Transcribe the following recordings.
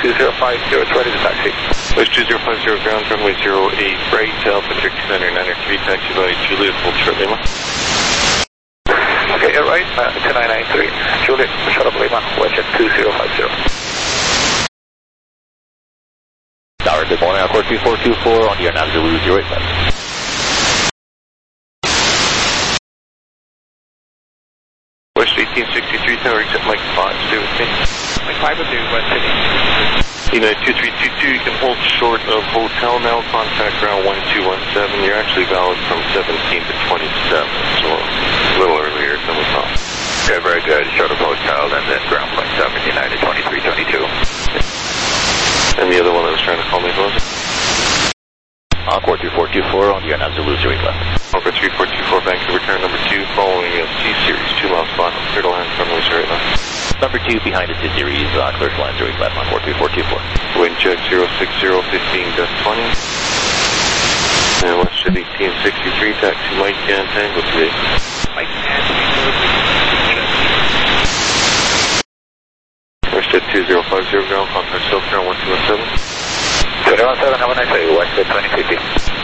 2050, it's ready to taxi. Wish 2050 ground, runway 08 right, Alpha Victor Commander 903, taxi by Juliet, Ultra Lima. Okay, right, 2993, Juliet, shut up Lima, watch at 2050. Tower, good morning, Accord 3424 on your nav Zulu 08 left. West 1863 Tower, except Mike 5, stay with me. Mike 5 with you, West City. United 2322, you can hold short of hotel now, contact ground 1217. You're actually valid from 17 to 27, so a little earlier than we thought. Okay, very good. Short of hotel and then ground point 7, United 2322. And the other one that was trying to call me was? Encore 3424 on your nav Zulu 08 left. Encore 3424, Vancouver, turn number 2, following a C-Series, 2 miles final, clear to land, runway 08 left. Number 2 behind the C-Series, clear to land 08 left, Encore 3424. Wind check 060, 15 gust 20. And West 1863, taxi Mike and Tango today. Mike and Tango. West 2050, ground, contact self ground 1217. 217, have a nice day, West 2050.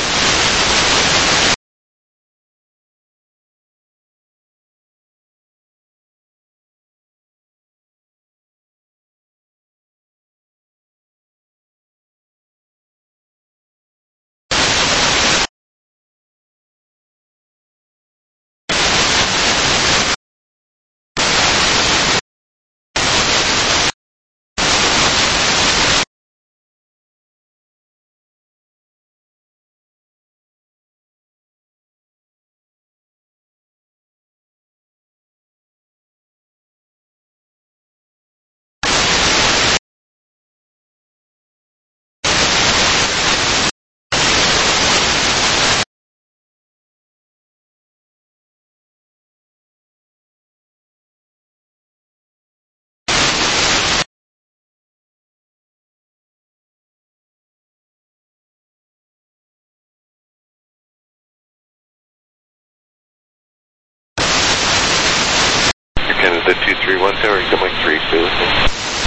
Canada 231 Tower, you got Mike 3, stay with me.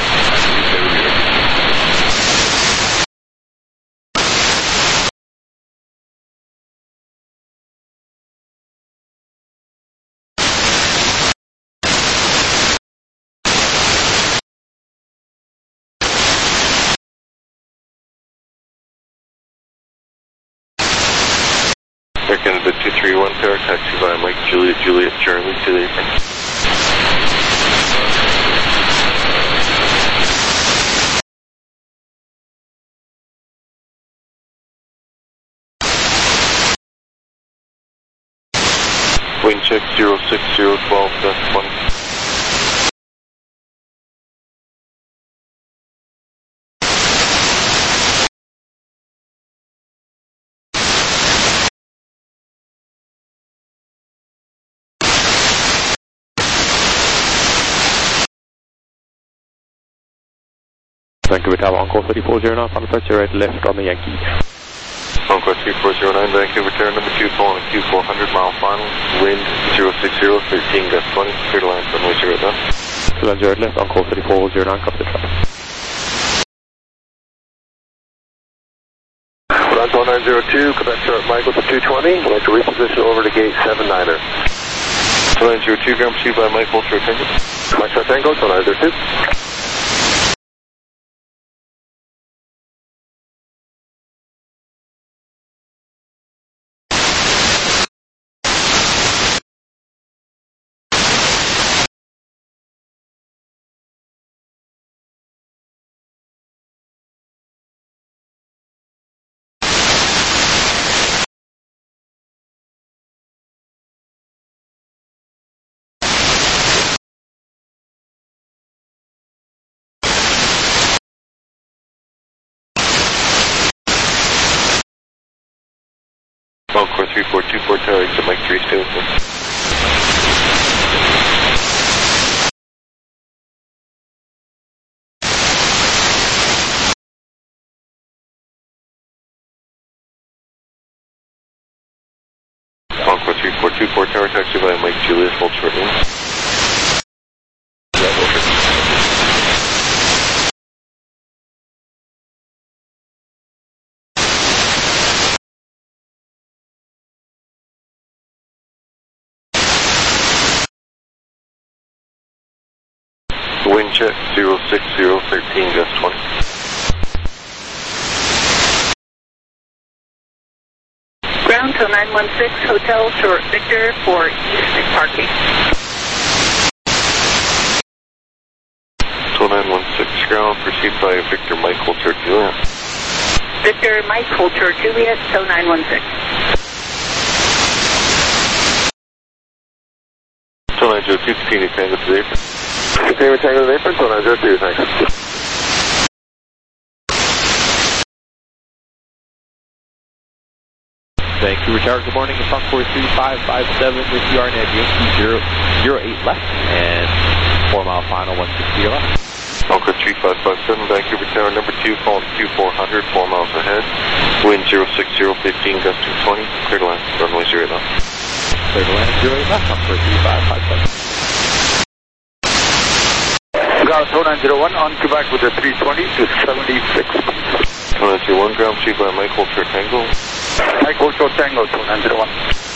Air Canada 231 Tower, taxi by Mike Juliet, Charlie, to the evening. Wind check 060, 12 gust 20. Vancouver Tower, Encore 3409, from the right left on the Yankee. Encore 3409, Vancouver Tower, number 2, calling a Q400 mile final, wind 060, 13 gust 20, clear to land, runway 08 left. To land 08 left, Encore 3409, copy the traffic. Run 1902, Quebec Start Michael to 220, we'd like to reposition over to gate 79er. 2902, ground pursued by Mike Ultra Tango. Mike Start Tango, 2902. Encore 3424 Tower, exit Mike 3, stay with me. Encore 3424 Tower, taxi by Mike Julius, hold short name. Wind check 06013, gust 20. Ground to 916, Hotel Short Victor for East Parking. So 916 ground, proceed by Victor Mike Hotel Juliet. Victor Mike Hotel Juliet, so 916. So 902, continue Tango to the apron. Continue Tango to the apron, so 902, thanks. Thank you, Richard. Good morning. It's Encore 3557 with you, RNAV Yankee 008 left and 4 mile final 160 left. Encore 3557, Vancouver Tower number 2, calling Q400, 4 miles ahead. Wind 06015, gusting 20, clear to land, runway 0 left. Clear to land 08 left, Encore 3557. Ground 0901 on Quebec with a 320 to 76. 0901, ground proceed by Mike Hotel Tango. Mike Hotel Tango 0901.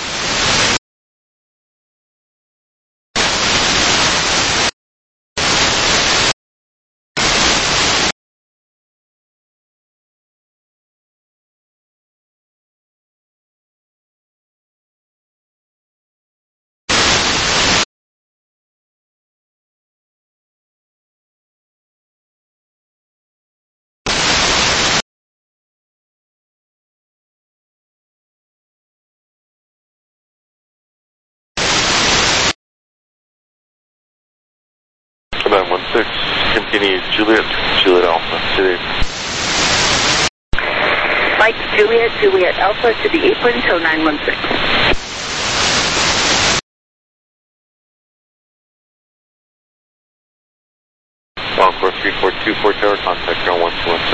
Quebec 16, continue Juliet Alpha to the apron. Mike Juliet Alpha to the apron, so 916. Encore 3424 tower, contact ground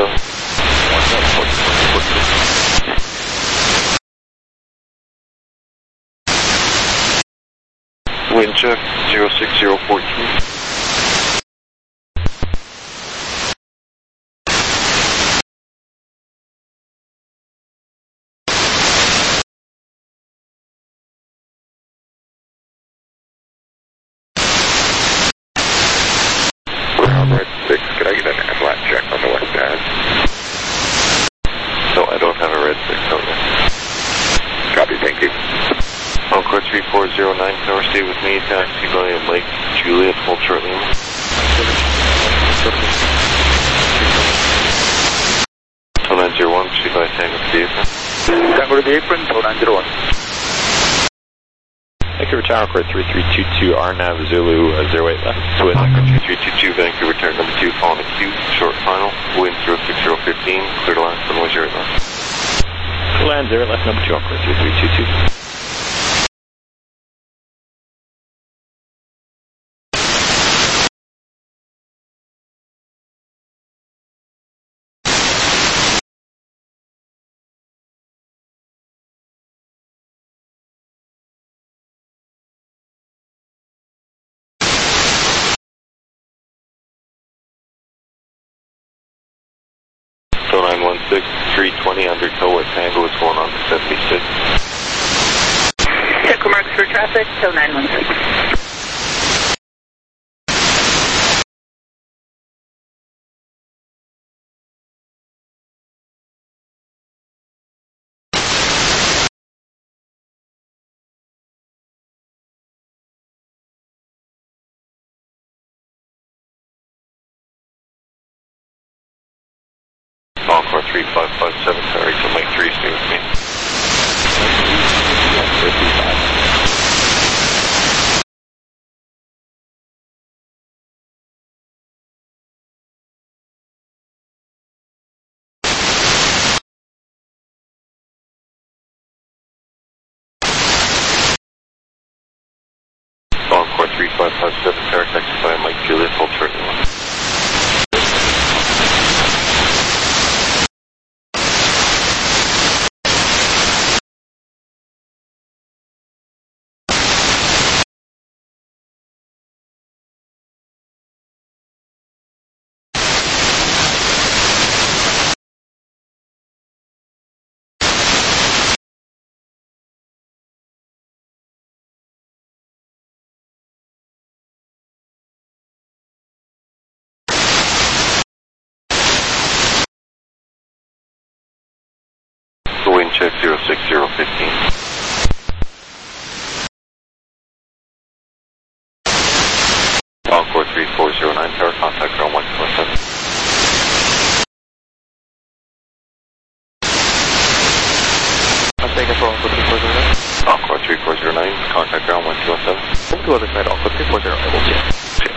1217. Wind check 06014. Red 6, could I get an flat check on the west pad? No, I don't have a red 6 out there. Copy, thank you. Encore 3409, tower, stay with me, taxi by Mike Juliet, hold shortly. 0901, proceed by Tango to the apron. Tango to the apron, 0901. Vancouver Tower, Encore 3322, RNAV Zulu 08 left. Switch. 3322, Vancouver Tower number 2, calling the Q, short final, wind 06015, clear to land, runway 0 left. Land 0 left, number 2, Encore 3322. So 916, 320 undertow at Tango is going on to 76. Check remarks for traffic, so 916. Encore 3557, sorry, so Mike 3, stay with me. Encore 3557, tower, taxi by Mike Juliet, hold shortly. check 06015. Encore 3409, tower contact ground 1217. I'm taking for Encore 3409. Encore 3409, contact ground 1217. Move to other side, Encore 3409, will check.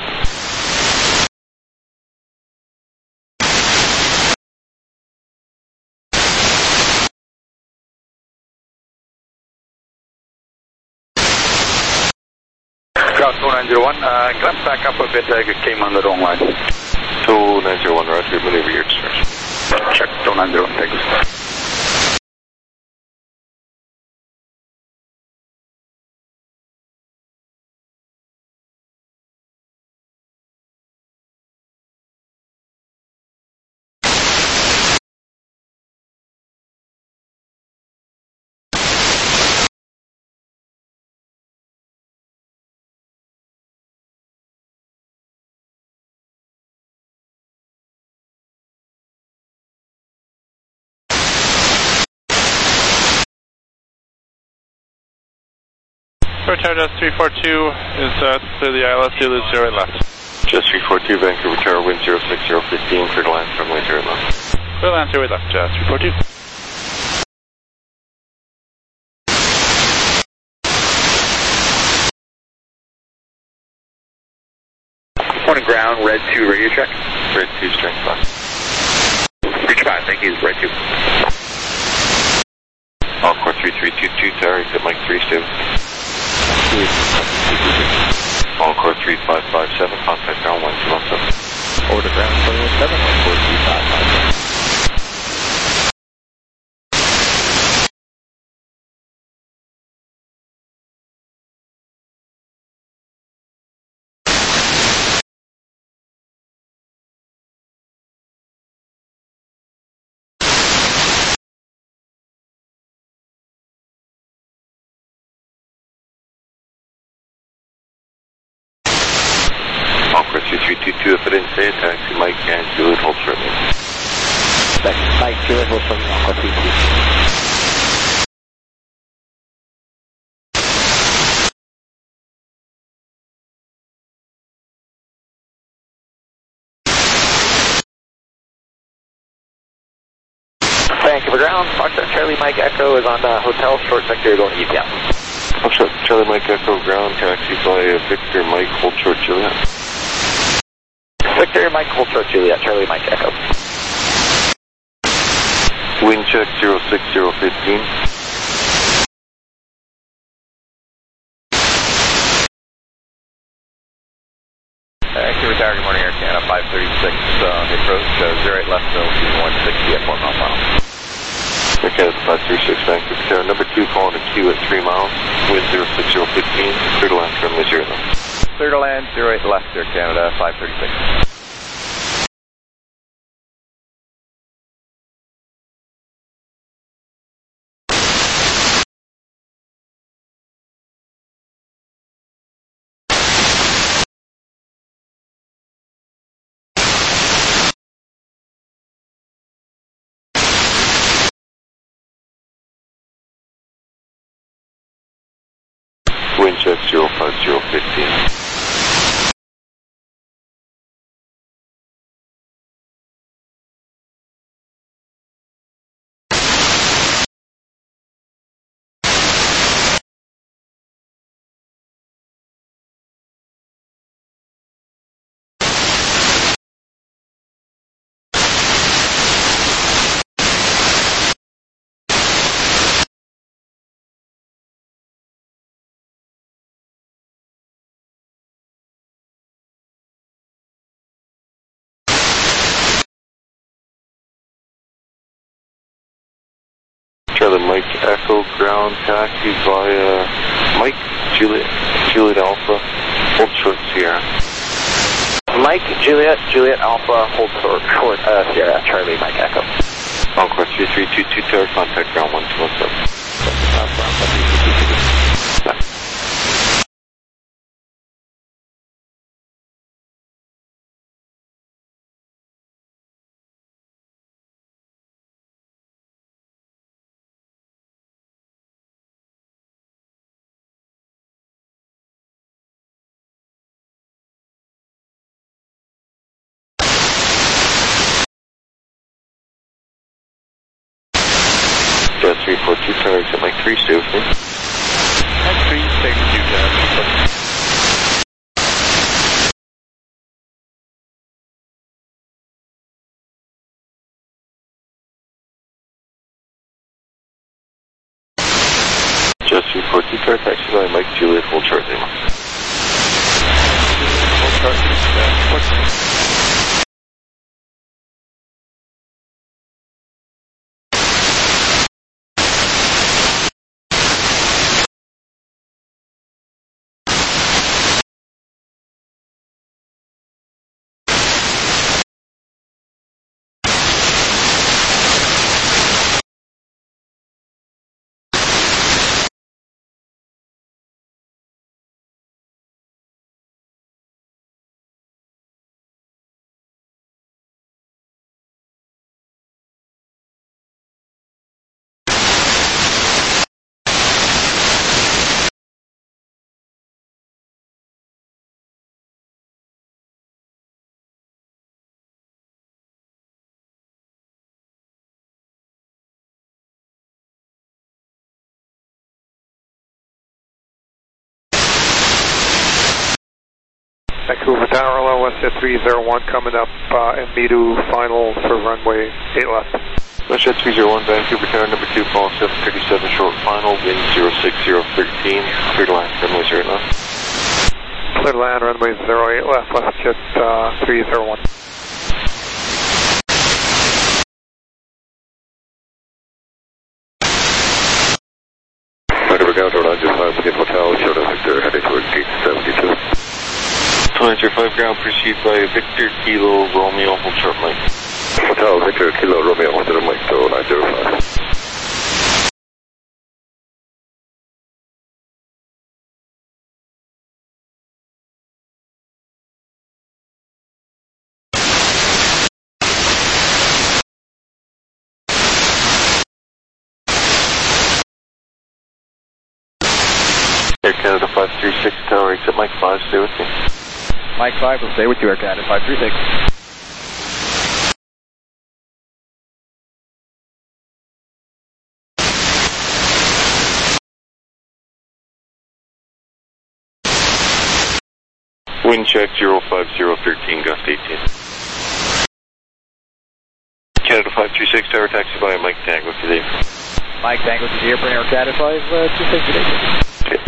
Ground 2901, grab back up a bit, I came on the wrong line. 2901, roger, maneuver your discretion. Check 2901, thanks. Tower 342 is clear the ILS, you lose 0 left. Just 342, Vancouver Tower, wind 06015, clear to land, runway 0 left. Clear land 0 left, 342. Morning ground, red 2 radio check. Red 2, strength 5. Reach 5, thank you, red 2. Encore 3322, tower, exit Mike 3, stable. Encore 3557, contact ground 1217. Over to ground 217, Encore 3557. Encore 2322, if I didn't say it, taxi Mike and Juliet, hold shortly. Mike, Juliet, hold shortly, Encore 322. Vancouver ground, Foxtrot Charlie Mike Echo is on hotel, short sector going EPM. Foxtrot Charlie Mike Echo, ground taxi via Victor Mike, hold short Juliet. Victor Mike, hold short Juliet, Charlie Mike Echo. Wind check 06015. Vancouver Tower, good morning, Air Canada 536 on the approach, 08 left, 160 at 4 miles per hour. Air Canada 536, Vancouver Tower, number 2 calling a Q at 3 miles, wind 06015, clear to land, runway 0 left. Clear to land, 08 left, Air Canada 536. Wind check 05015. Charlie Mike Echo, ground taxi via Mike Juliet Alpha, hold short Sierra. Mike Juliet Alpha, hold short Sierra, Charlie Mike Echo. Encore 3322 tower, contact ground 1217. 342, turn exit Mike 3, stay with me. Mike 3, stay with you, John. Just 342, car taxi by Mike Juliet, hold short name. Hold short, what's Vancouver Tower, LO, Westjet 301 coming up in Meadow, final for runway 8 left. Westjet 301, Vancouver Tower, number 2, call 737, short final, wind 06013, clear to land, runway 0 left. Clear to land, runway 08 left, Westjet 301. Vancouver Tower, 905, Wind Hotel, show us Victor, heading towards gate 72. 905 ground, proceed by Victor Kilo Romeo, hold short Mike. Hotel, Victor Kilo Romeo, hold short Mike, 905. Air Canada 536, tower exit Mike 5, stay with me. Mike 5 will stay with you, Air Canada 536. Wind check 05013, gust 18. Canada 536, tower taxi by Mike Tango today. Mike Tango to the airplane, Air Canada 526 today. Okay.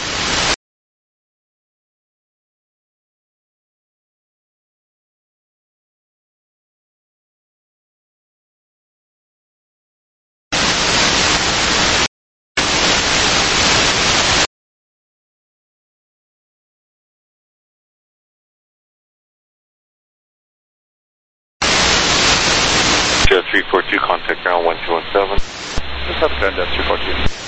Jet 342, contact ground 1217. What's up, Jet 342?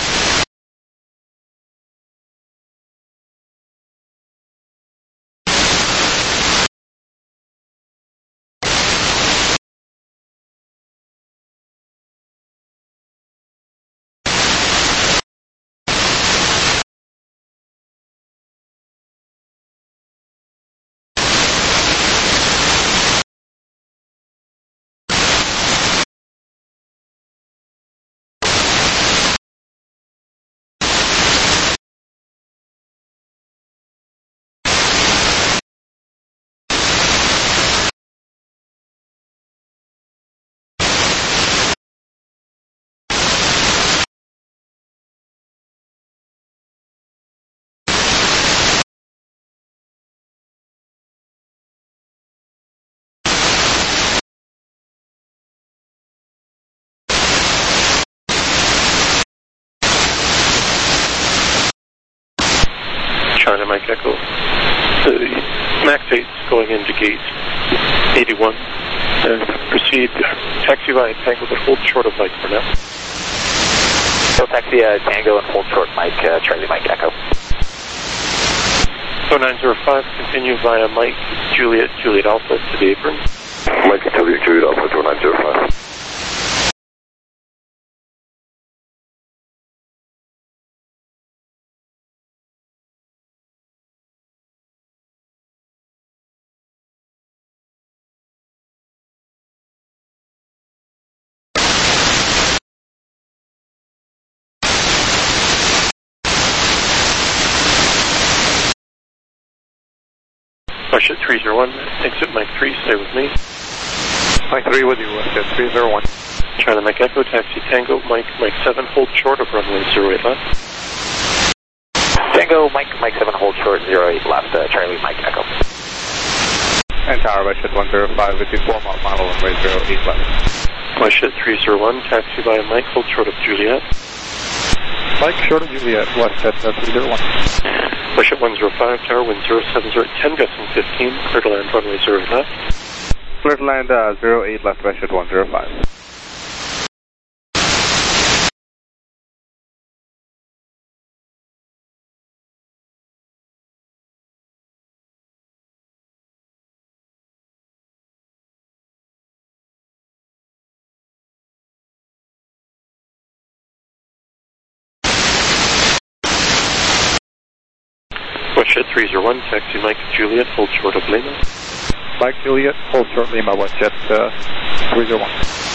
China Mike Echo. Max 8 going into gate 81. Proceed taxi by Tango, but hold short of Mike for now. So taxi Tango and hold short Mike, Charlie Mike Echo. So 905, continue via Mike Juliet Alpha to the apron. Mike Juliet Alpha to 905. WestJet 301, exit Mike 3, stay with me. Mike 3 with you, WestJet 301. Charlie Mike Echo, taxi Tango, Mike 7, hold short of runway 08 left. Tango, Mike 7, hold short, 08 left, Charlie Mike Echo. And Tower, WestJet 105 with you, 4 mile final, runway 08 left. WestJet 301, taxi via Mike, hold short of Juliet. Mike, short of Juliet, WestJet 301. WestJet 105, tower, wind 070 at 10, gusting 15, clear to land runway 08 left. Clear to land 08 left, WestJet 105. WestJet 301, taxi Mike Juliet, hold short of Lima. Mike Juliet, hold short Lima, WestJet 301.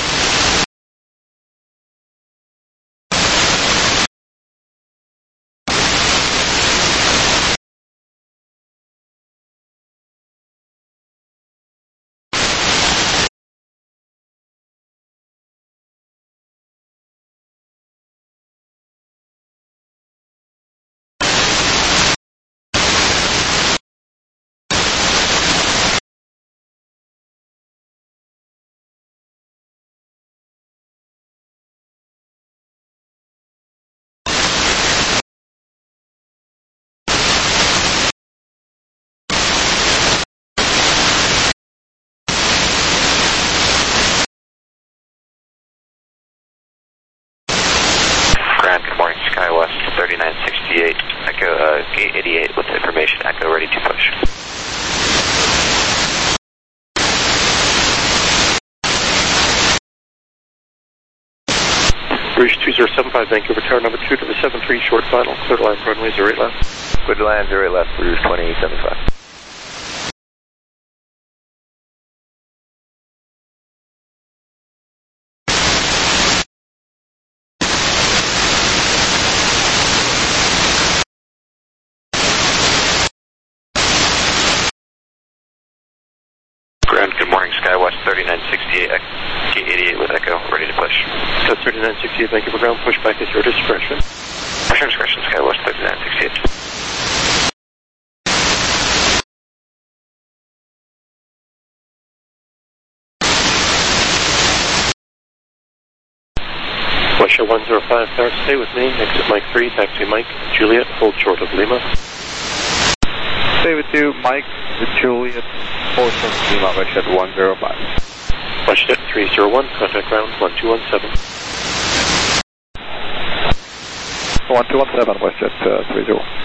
Good morning, SkyWest 3968, Echo, gate 88 with information, Echo ready to push. Rouge 2075, Vancouver Tower number 2 to the 73, short final, clear to land runway 08 left. Clear to land 08 left, Rouge 2075. Good morning, SkyWest 3968, gate 88 with Echo, ready to push. So 3968, Vancouver ground, push back at your discretion. Push your discretion, SkyWest 3968. WestJet 105, tower, stay with me, exit Mike 3, taxi Mike Juliet, hold short of Lima. Stay with you, Mike Juliet, hold short of Lima, WestJet 105. WestJet 301, contact ground 1217. 1217, WestJet 301.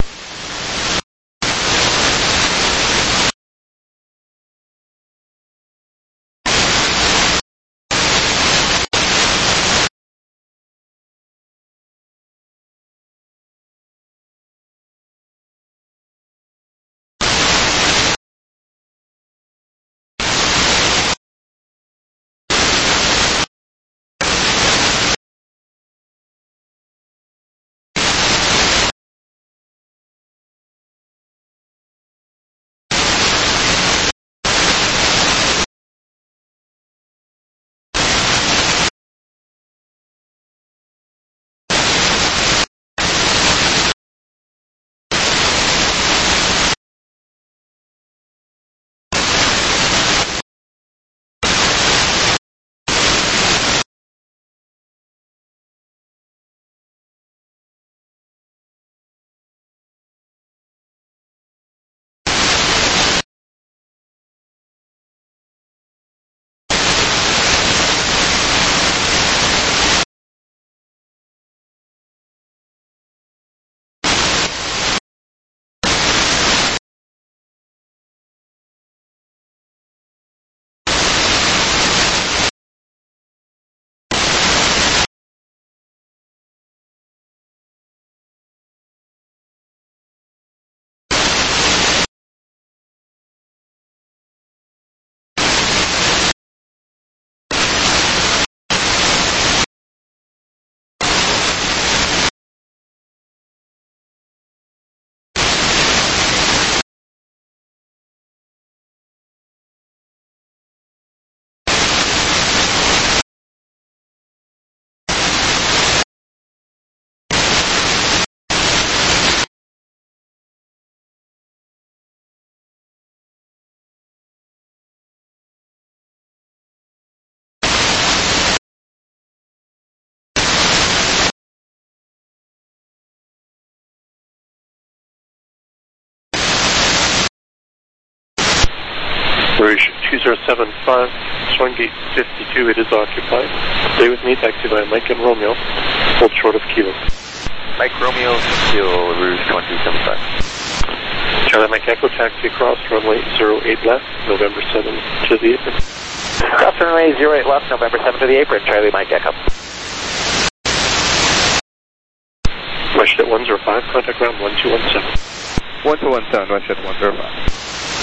Rouge 2075, Swingate 52, it is occupied. Stay with me, taxi by Mike and Romeo, hold short of Kilo. Mike Romeo, Kilo, Rouge 2075. Charlie Mike Echo, taxi across runway 08 left, November 7 to the apron. Cross runway 08 left, November 7 to the apron, Charlie Mike Echo. WestJet 105, contact ground 1217. 1217, WestJet 105.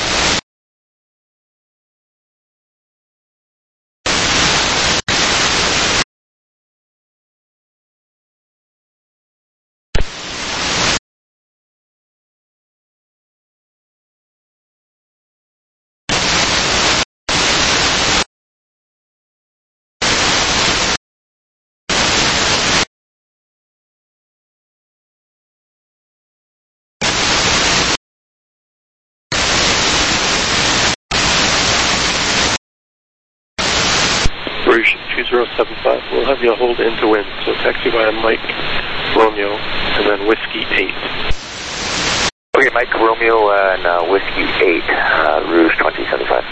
Rouge 2075, we'll have you hold into wind, so taxi via Mike Romeo and then Whiskey 8. Okay, Mike Romeo and Whiskey 8, Rouge 2075.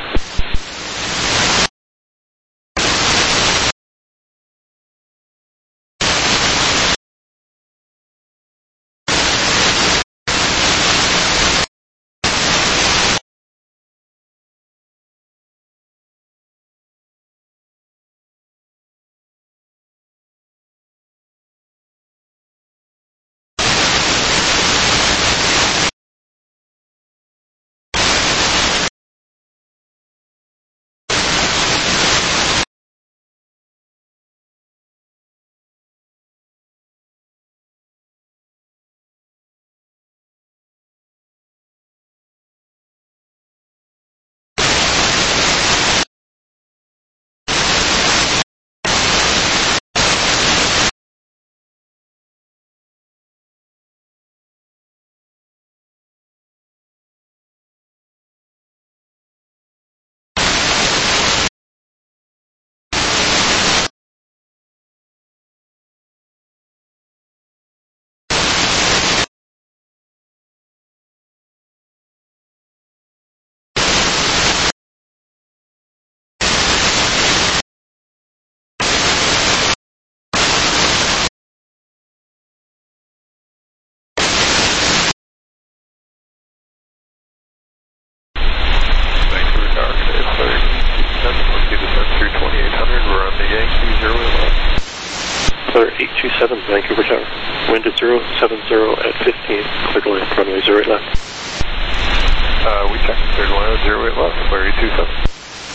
Clear 827, Vancouver Tower. Wind at 070 at 15, clear to land, runway 08 left. We checked, clear to land, 08 left, clear 827.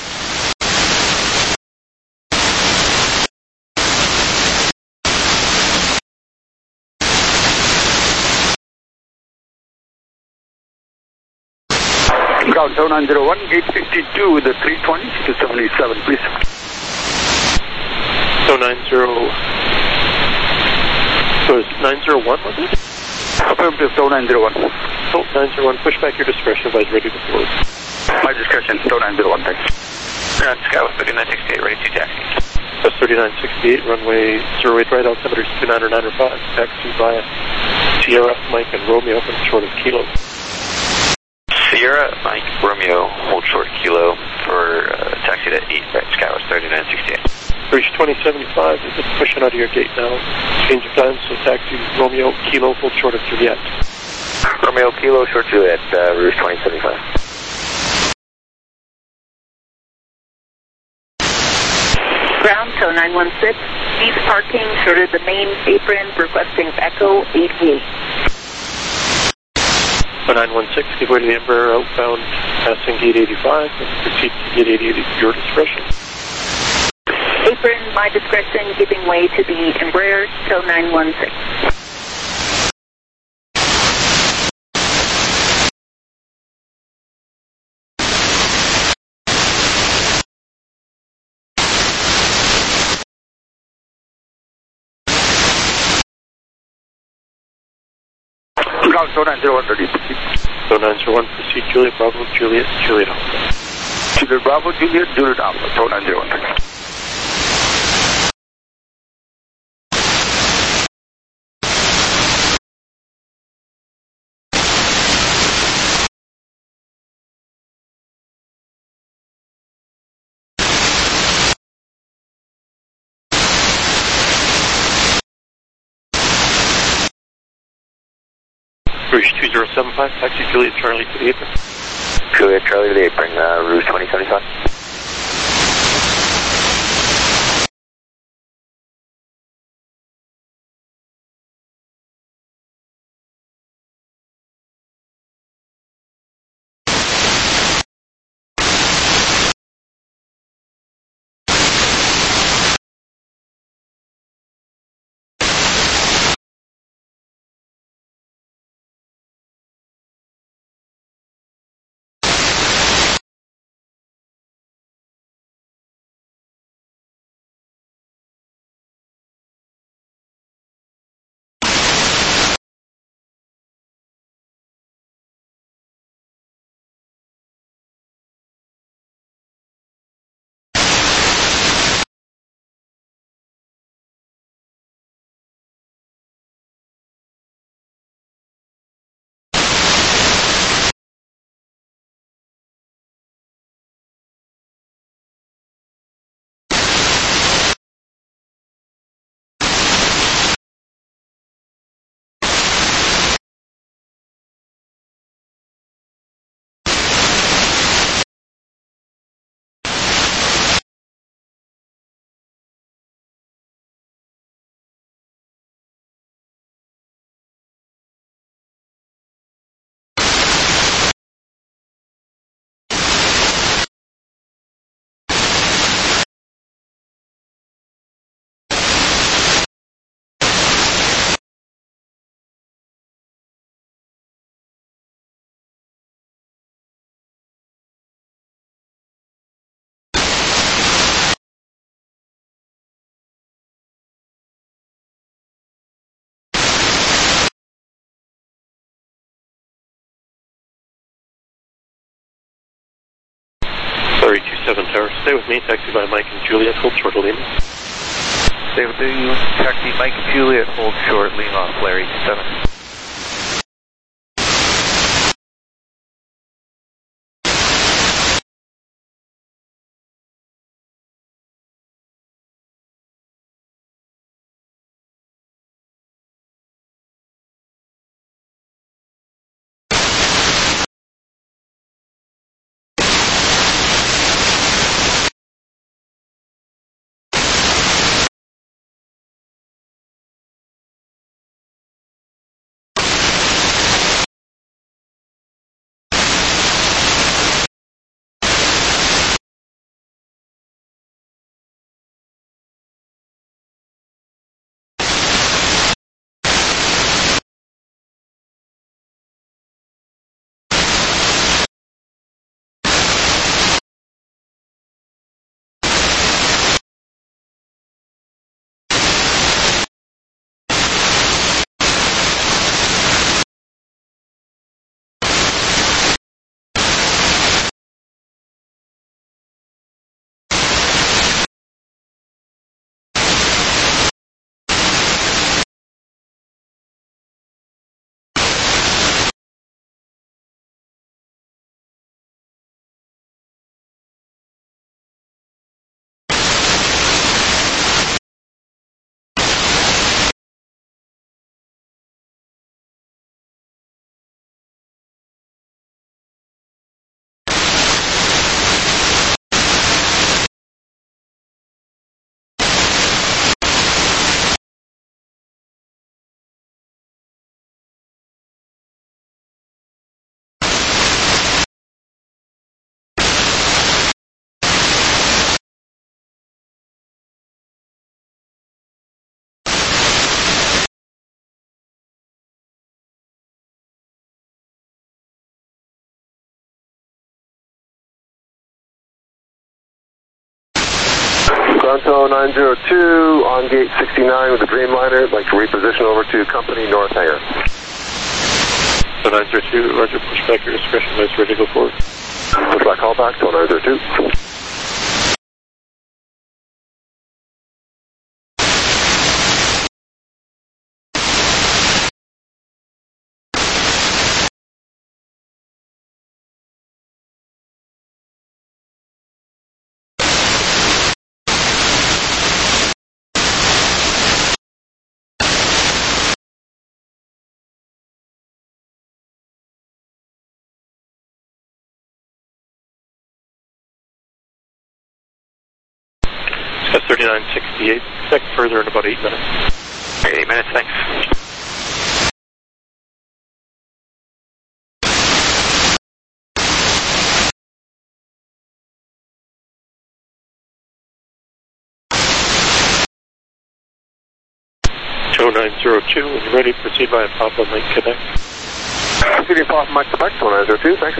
Ground 7901, gate 52 with the 320 to 77, please. 901, was it? Affirmative, 901. 901, push back your discretion, advise ready to board. My discretion, 901, thanks. Skywest 3968, ready to taxi. That's 3968, runway 08 right, altimeter 29 or 9 or 5, taxi via Sierra, Mike, and Romeo, and short of Kilo. Sierra, Mike, Romeo, hold short Kilo for taxi to 8 right, Skywest 3968. Rouge 2075, is it pushing out of your gate now? Change of time, so taxi Romeo, Kilo, hold short of Juliet. Romeo, Kilo, short Juliet, Rouge 2075. Ground, tow 916, east parking, short of the main apron, requesting Echo 88. 916, give way to the Embraer outbound, passing gate 85, and proceed to gate 88 at your discretion. Apron, my discretion, giving way to the Embraer, tow 916. Ground 901, ready. 901, proceed Juliet, Bravo, Juliet, Juliet Alpha. Juliet Bravo, Juliet, Juliet Alpha, 901, thanks. Rouge 2075, taxi Juliet Charlie to the apron. Juliet Charlie to the apron, Rouge 2075. Sorry, 27 Tower. Stay with me, taxi by Mike and Juliet, hold short of Lima. Stay with you, taxi Mike and Juliet, hold short, Lima, Larry 7. Toronto 902 on gate 69 with the Dreamliner. I'd like to reposition over to company North Hangar. So 902, roger, push back your discretion, that's ready to go forward. Push back, call back, 902. That's 3968. Expect further in about 8 minutes. 8 minutes, thanks. Joe 902, when you're ready, proceed via Papa Mike Quebec. Proceeding Papa Mike Quebec, 902, thanks.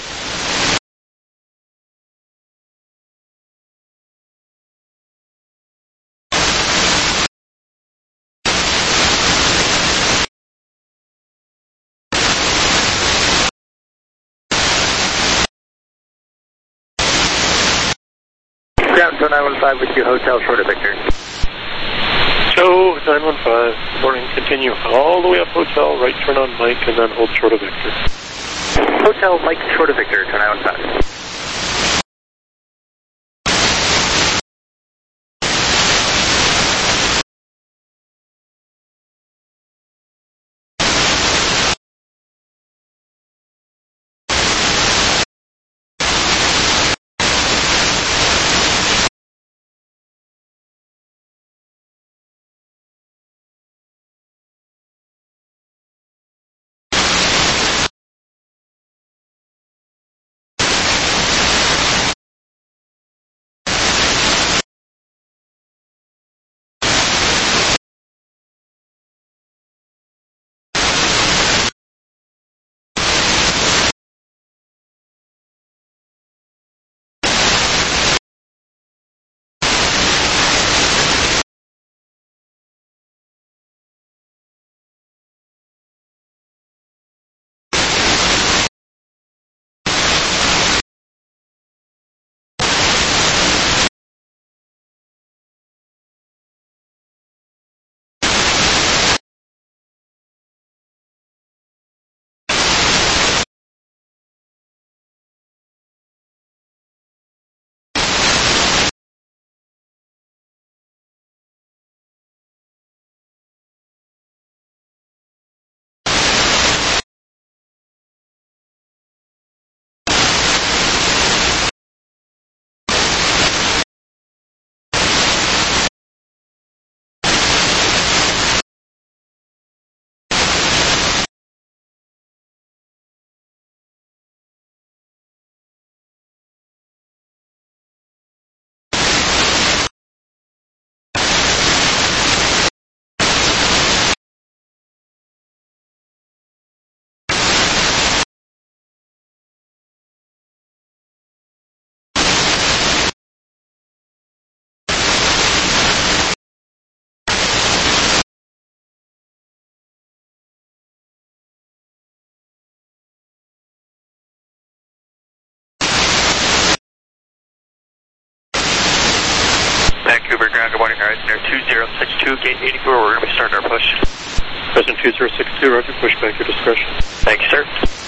Ground 915 with you, Hotel Short of Victor. Joe 915, good morning. Continue all the way up Hotel, right turn on Mike, and then hold short of Victor. Hotel Mike Short of Victor, 915. Vancouver ground, good morning, Horizon Air 2062, gate 84, we're going to be starting our push. Horizon 2062, roger, push back your discretion. Thank you, sir.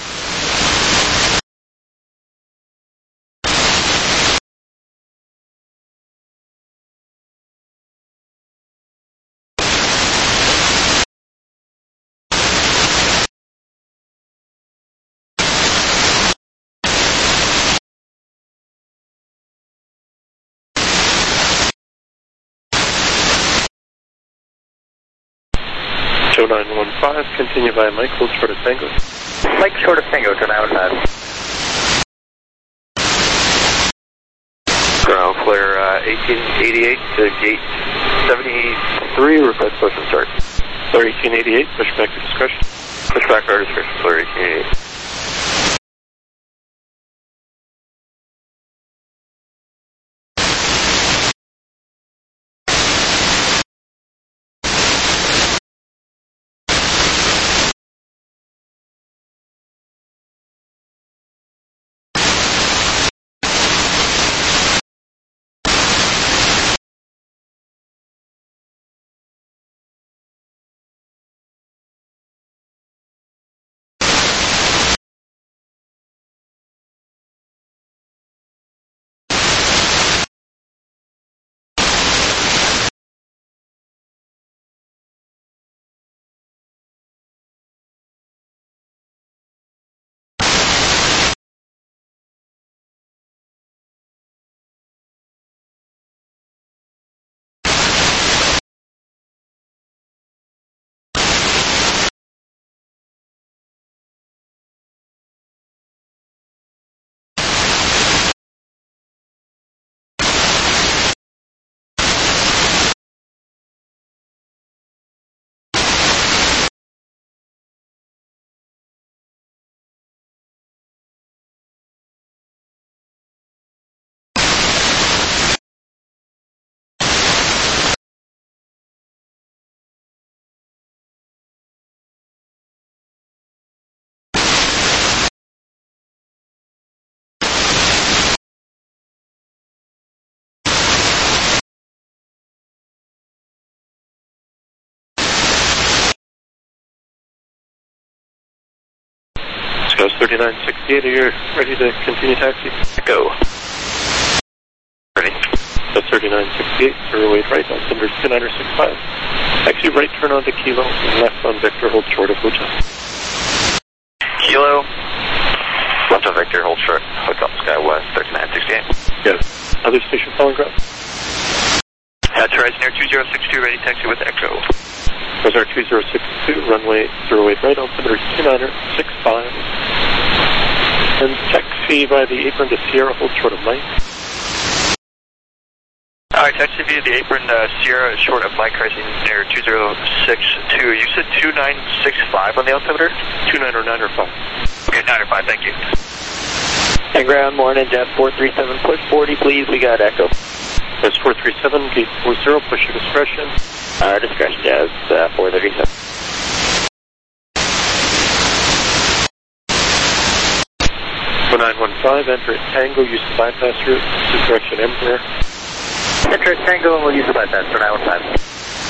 Joe 915, continue via Mike, hold short of Tango. Mike Short of Tango, 915. Ground flare 1888 to gate 73, request push and start. Flare 1888, push back your discretion. Push back our discretion, flare 1888. That's 3968. Are you ready to continue taxi? Go. Ready. That's 3968. 08 right, altimeter 2965. Taxi right, turn on to Kilo, left on Victor, hold short of Hotel. Kilo. Left on Victor, hold short. Hotel SkyWest 3968. Yes. Other station following ground. That's Horizon Air 2062, ready taxi with Echo. Horizon Air 2062, runway 08 right, altimeter 2965. And taxi by the apron to Sierra, hold short of Mike. Alright, taxi via the apron, Sierra, short of Mike, Horizon Air 2062. You said 2965 on the altimeter? 29 or 9 or 5. Okay, 9 or 5, thank you. And ground, morning, Jet 437, push 40, please, we got Echo. That's 437, gate 40, push your discretion. Our discretion, Jazz, 437. For 915, enter at Tango, use the bypass route, direction Emperor. Enter at Tango and we'll use the bypass for 915.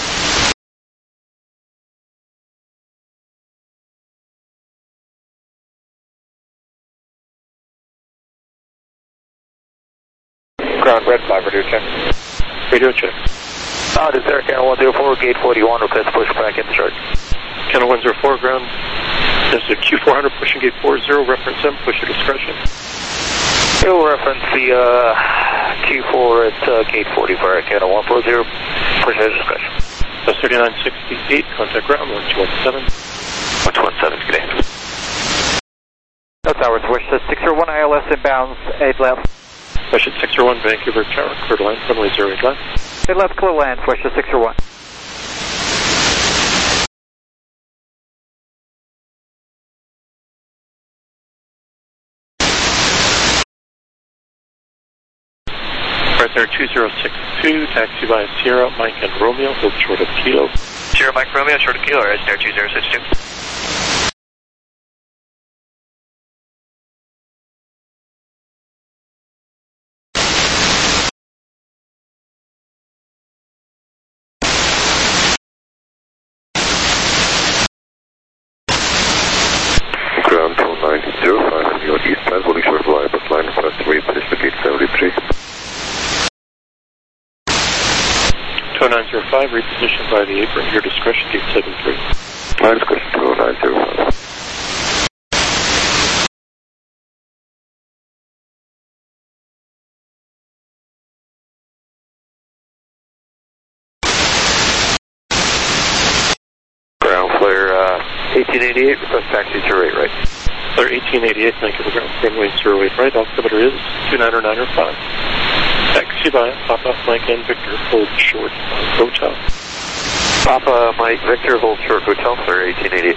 Ground red 5, radio check. Radio check. This is Air Channel 104, gate 41, request push back in charge. Channel 104, ground. This is Q400, pushing gate 40, reference M, push your discretion. You'll reference the Q4 at gate 40 for Air Channel 140, push your discretion. That's 3968, contact ground 1217. 1217, good day. That's ours, wish 601 ILS inbounds, 8 left. Wish at 601, Vancouver Tower, clear to land, runway 08 left. 8 left, clear land, wish 601. Horizon Air 2062, taxi via Sierra, Mike and Romeo, hold short of Kilo. Sierra, Mike, Romeo, short of Kilo, Horizon Air 2062. Ground 2905, your eastbound, holding short of line, but line request to reposition to gate 73. 2905, reposition by the apron, your discretion, gate 73. My discretion 2905. Ground flare 1888, request taxi to rate right. Flare 1888, thank you for ground, runway 08 right, altimeter is 29 or 9 or 5. Taxi via Papa, Mike and Victor, hold short on Hotel. Papa, Mike, Victor, hold short, Hotel, flare 1888.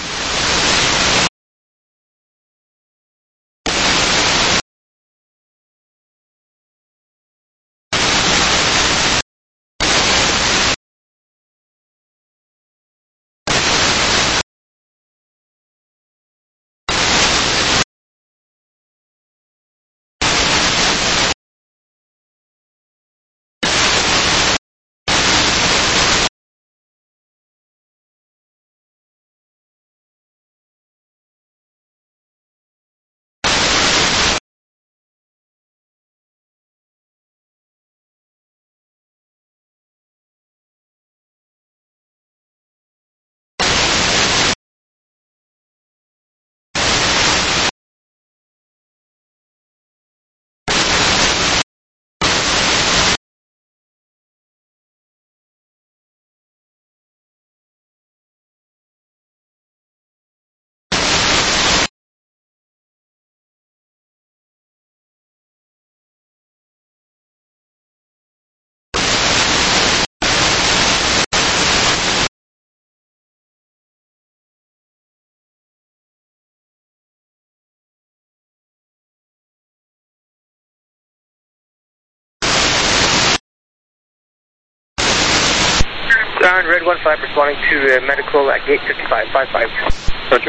Ground, Red 15, responding to medical at gate 5555. Roger.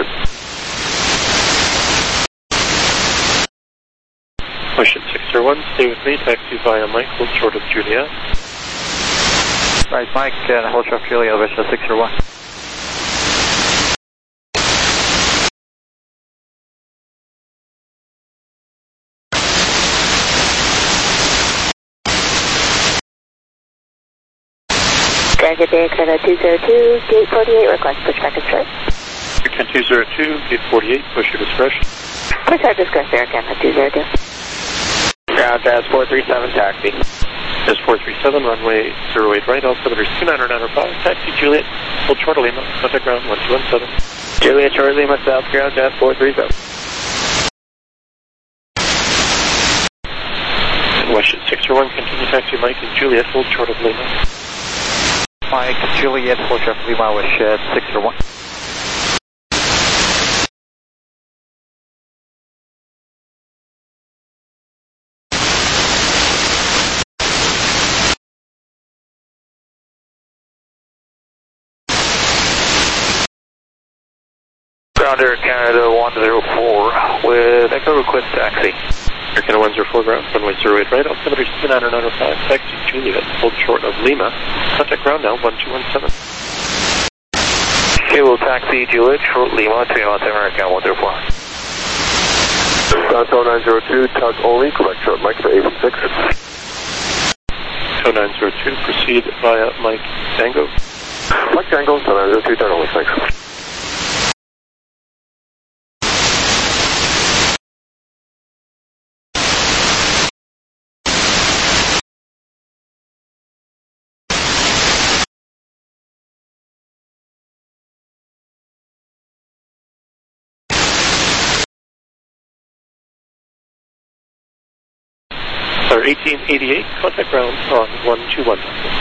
Push at 601, stay with me, taxi via Mike, hold short of Juliet. Right, Mike, hold short of Juliet, elevation 601. Dragon Day, Canada 202, gate 48, request push back and start. American 202, gate 48, push your discretion. Push our discretion, American 202. Ground Jazz 437, taxi. Jazz 437, runway 08 right, altimeter 29905, taxi Juliet, hold short of Lima, contact ground 1217. Juliet, short Lima, south ground Jazz 437. West 601, continue taxi Mike and Juliet, hold short of Lima. Mike, Juliet, hold short of Lima with shed 601. Grounder Canada 104 with Echo request taxi. Air Canada 104 ground, runway 08 right, altimeter 29905, taxi Juliet, hold short of Lima, contact ground now 1217. Okay, we'll taxi Juliet, short Lima, 2 American 104. Tow 902, tug only, correct short Mike for 86. Tow 902, proceed via Mike Tango. Mike Tango, Tow 902, tug only, thanks. Sir 1888, contact ground on 121.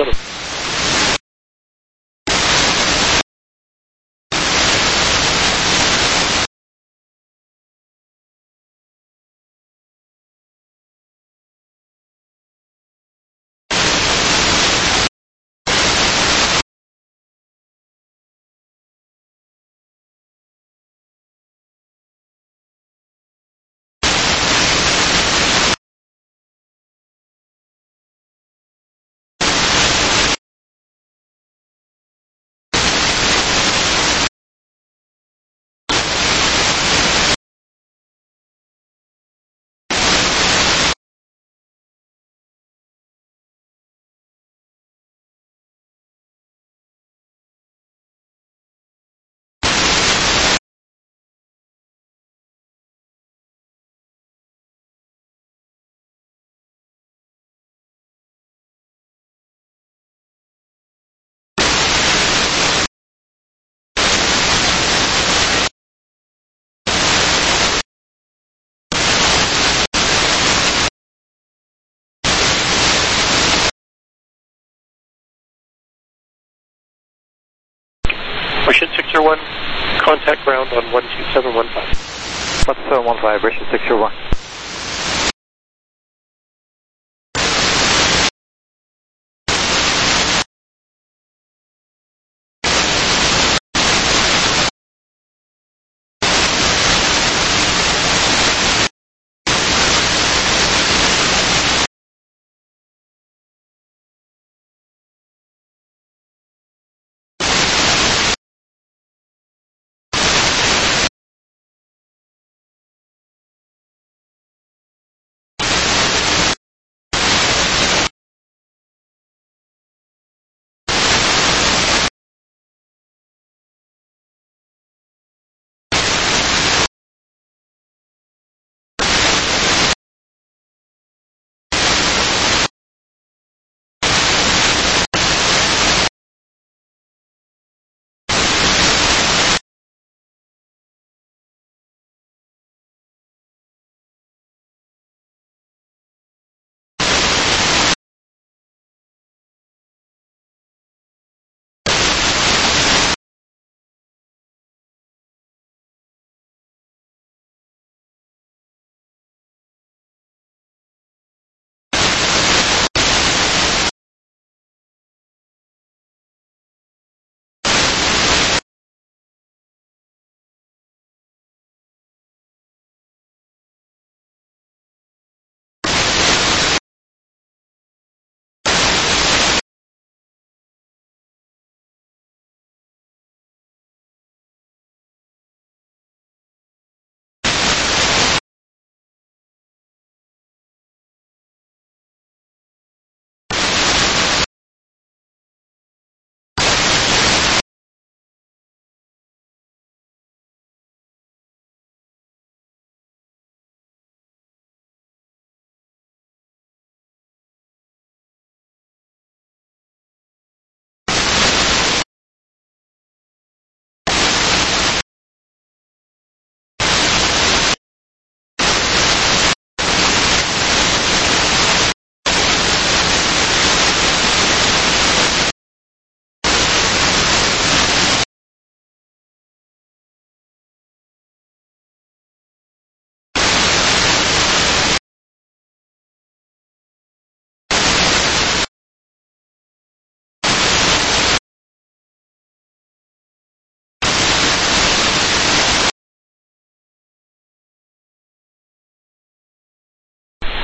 Mission 601, contact ground on 12715. 1715, Mission 601.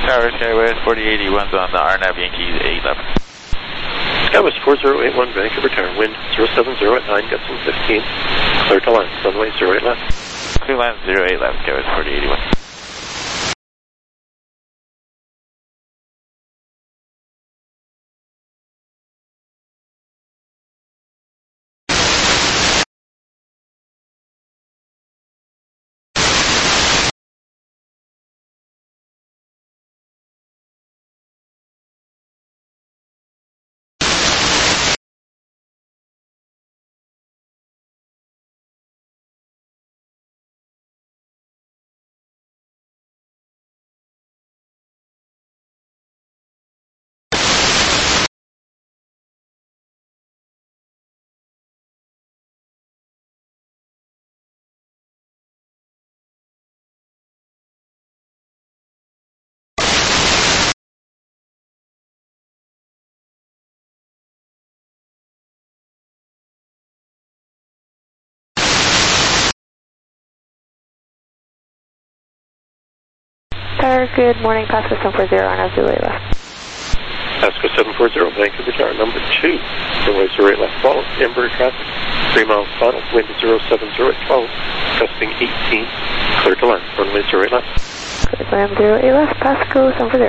Tower Skywest 4081's on the RNAV Yankees 811. Skywest 4081, Vancouver Tower, wind 070 at 9, gusting 15. Clear to land, runway 08 left. Clear land 08 left, Skywest 4081. Tower, good morning, Pasco 740 on our Zulu left. Pasco 740, Vancouver Tower, number 2, runway 08 left, follow, inbound traffic, 3 miles final, wind 070 at 12, gusting 18, clear to land, runway 08 left. Clear land 08 left, Pasco 740.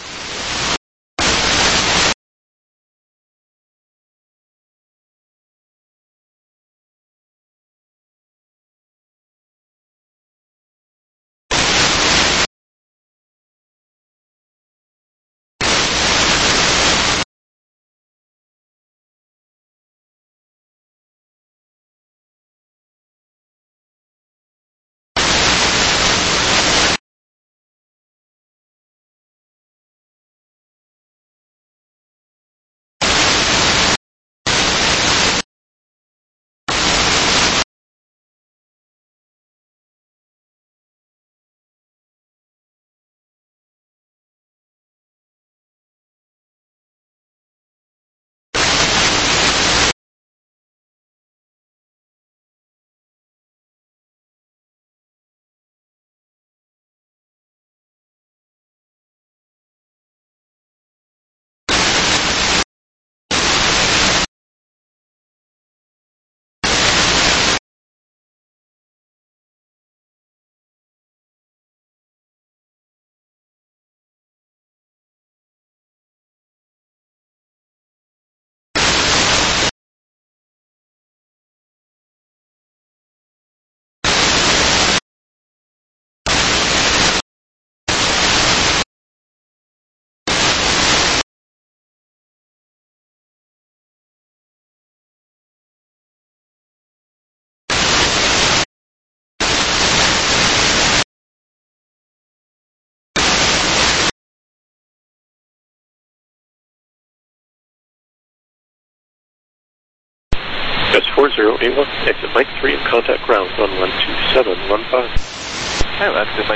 Skywest 4081, exit Mike 3 and contact ground on 12715. Hi, that's the Mike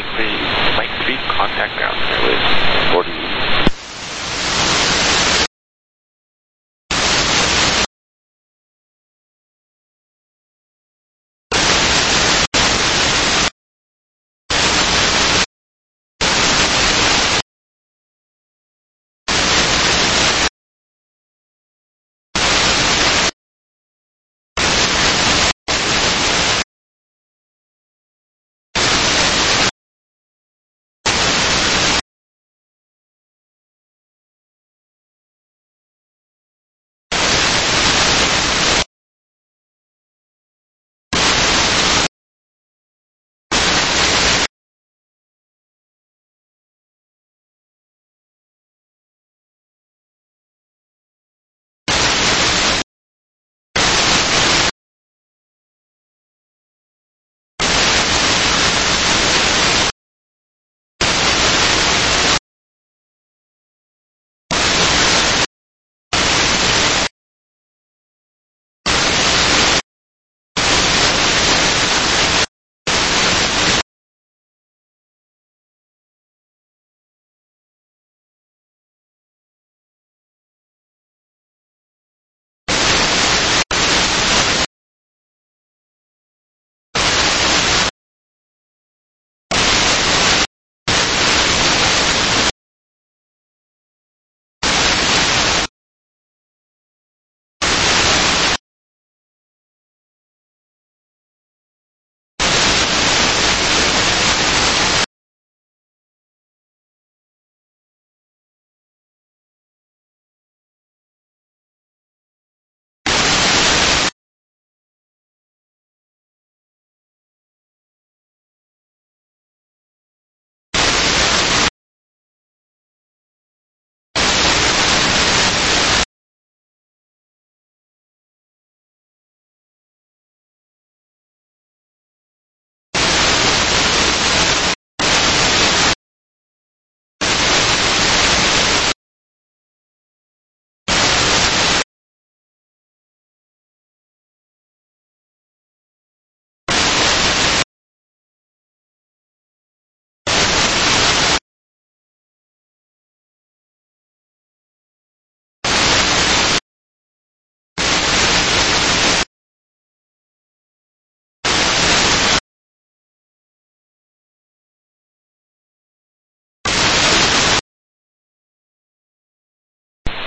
3 contact ground. Skywest 40.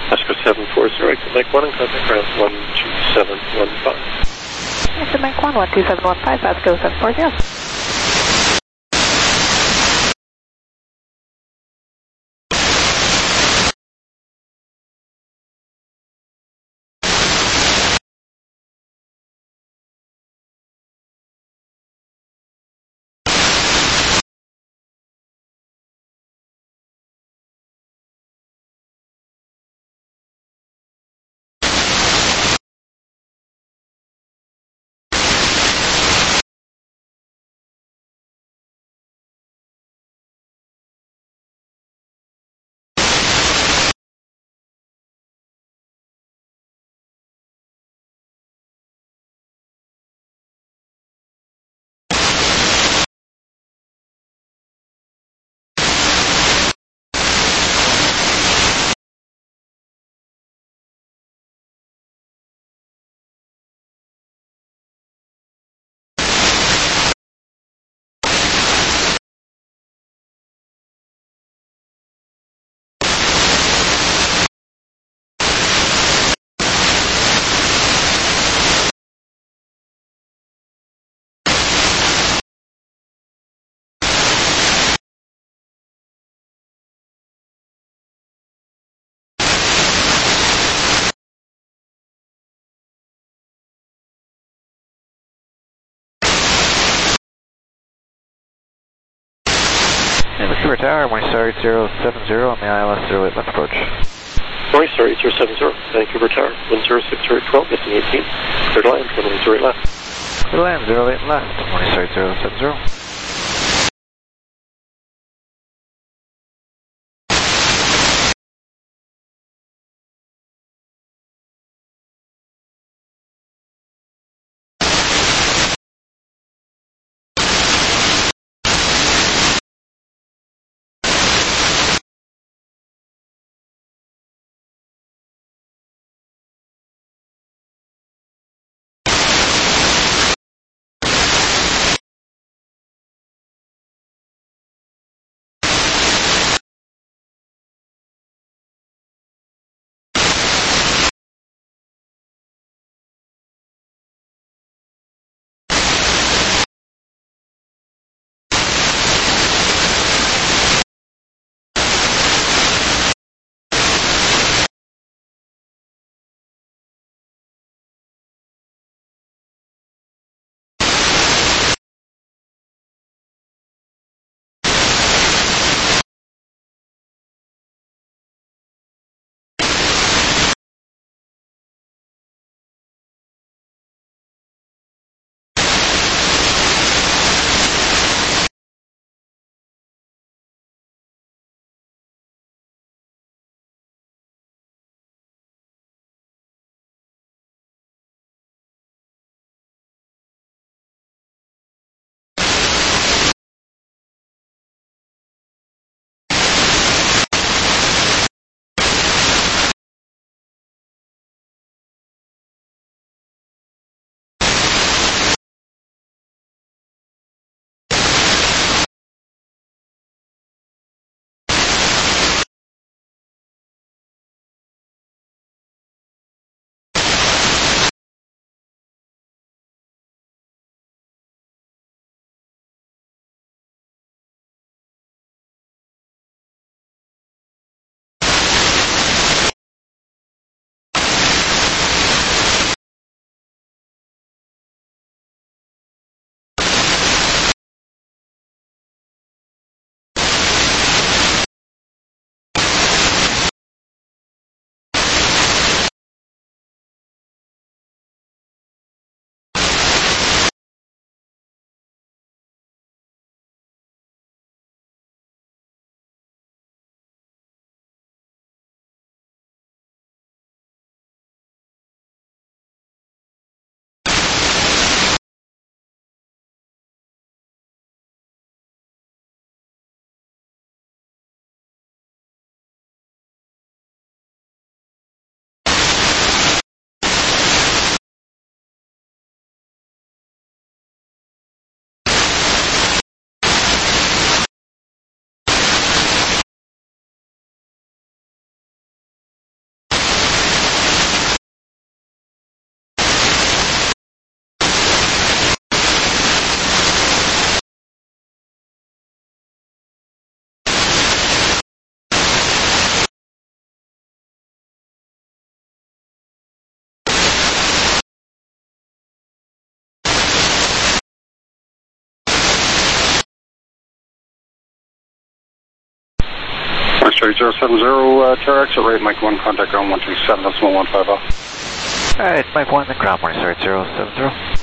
Oscar 740, exit Mike 1 and contact ground 12715. Exit Mike 1, 12715, Pasco 740. Vancouver Tower, Morningstar 8070 on the ILS 08 left approach. Morningstar 8070, Vancouver Tower, 1060812, missing 18. Clear to land, runway 08 left. Clear to land, 08 left, Morningstar 8070. 3070, Terra exit rate, Mike 1, contact ground 127, decimal 150. Alright, Mike 1, the ground, Morning Star 070.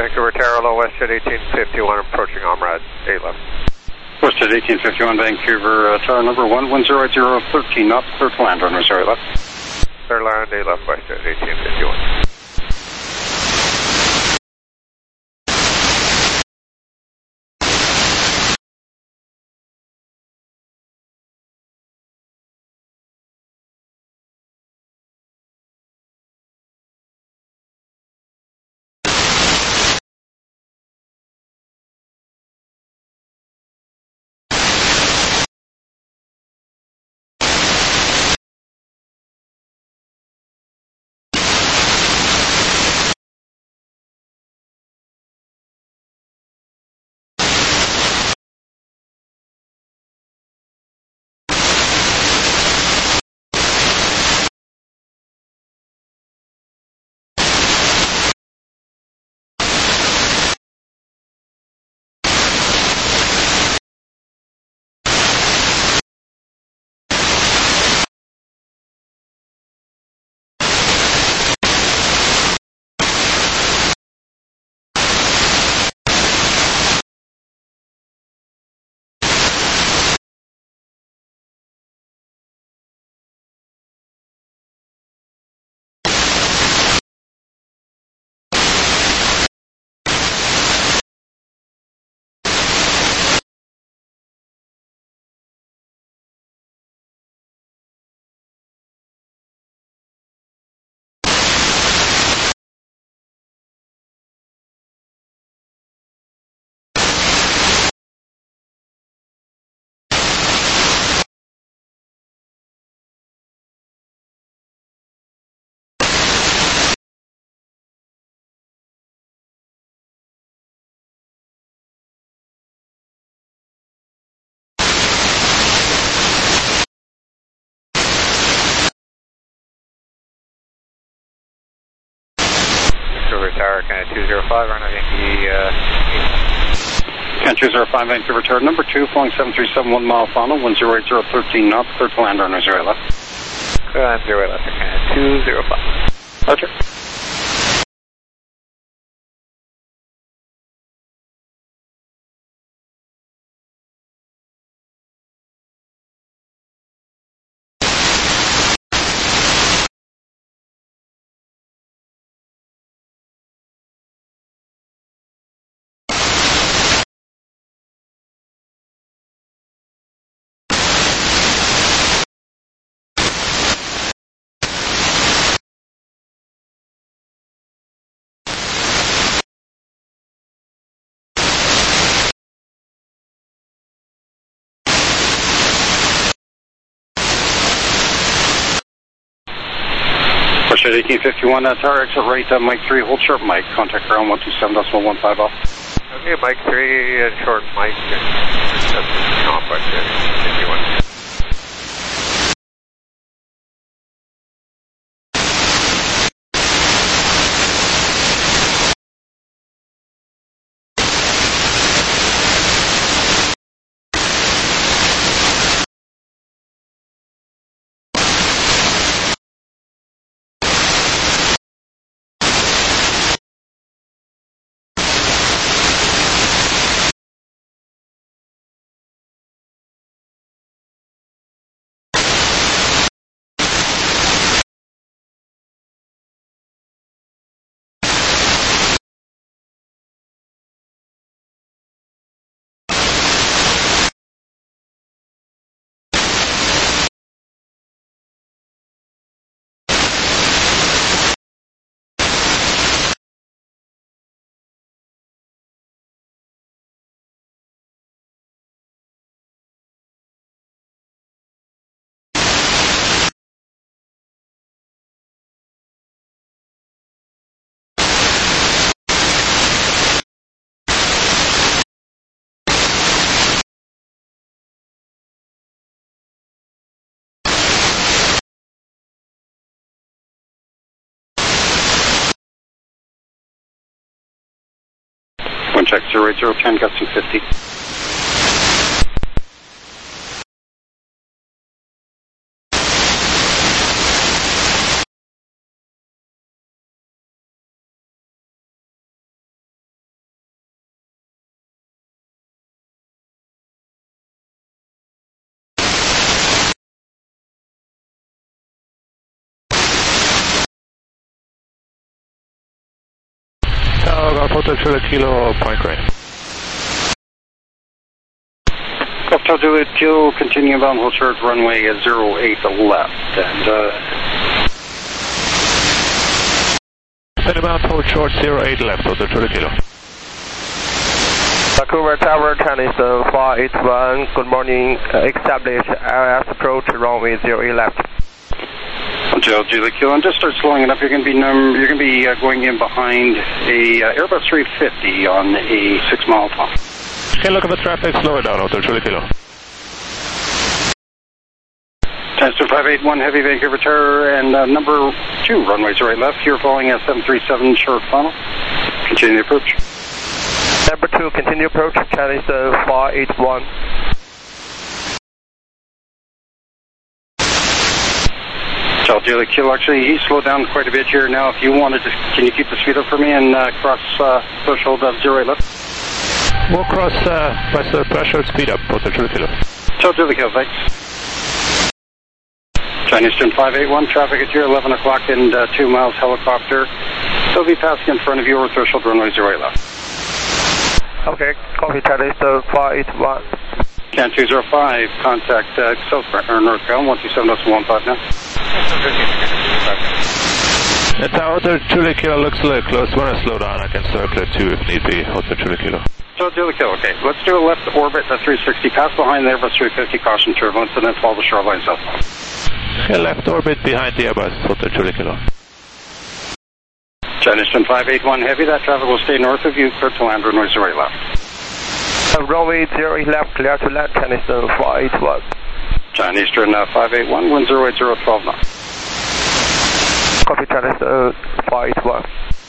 Vancouver Tower, low Wested 1851, approaching Omrad 8 left. Wested 1851, Vancouver Tower number 11080, knots, clear to land, runway 0 left. Clear land, 8 left, Wested 1851. Tower, kind of 205, runway Yankee 8. 205, Vancouver Tower number 2, flying 7371 mile final, 10813 knots, clear to land, runway 0 left. Clear land, 0 left, kind of 205. Roger. Wested 1851, tower exit right, Mike 3, hold short Mike, contact ground 127.15 off. Okay, Mike 3 and short Mike, that's not Wested 1851. Wind check 08010, gusting 50. Golf Hotel Juliet Kilo, point right. Golf Hotel Juliet Kilo, continue bound, hold short, runway 08 left. And, Inbound, hold short, 08 left, Hotel Juliet Kilo. Vancouver Tower, Chinese 481, good morning, establish ILS approach, runway 08 left. Hotel Juliet Kilo, and just start slowing it up. You're going to be going in behind a Airbus 350 on a 6 mile top. Okay, look at the traffic, slow it down, Hotel Juliet Kilo. Cessna 581 Heavy Vancouver Tower and number 2, runway 08 left. You're following a 737 short final. Continue the approach. Number 2, continue approach, Chinese 481. Hotel Juliet Kilo, actually, he slowed down quite a bit here now. If you wanted to, can you keep the speed up for me and cross threshold of 08 left? We'll cross threshold speed up, Hotel Juliet Kilo. Hotel Juliet Kilo, thanks. Chinese Eastern 581, traffic at here, 11 o'clock and 2 miles helicopter. They'll be passing in front of you over threshold runway 08 left. Okay, copy Chinese 481. Can 205, contact northbound 127.15 now. The Hotel Juliet Kilo looks a little close. When I slow down, I can circle it too if need be, Hotel Juliet Kilo. Hotel Juliet Kilo, okay. Let's do a left orbit at 360, pass behind the Airbus 350, caution turbulence, and then follow the shoreline southbound. Okay, left orbit behind the Airbus, Hotel Juliet Kilo. China Eastern 581 Heavy, that traffic will stay north of you, clear to land, runway 08 left. Runway 08 left, clear to land, China Eastern 481. China Eastern 581, wind 08012 knots. Copy China Eastern 481.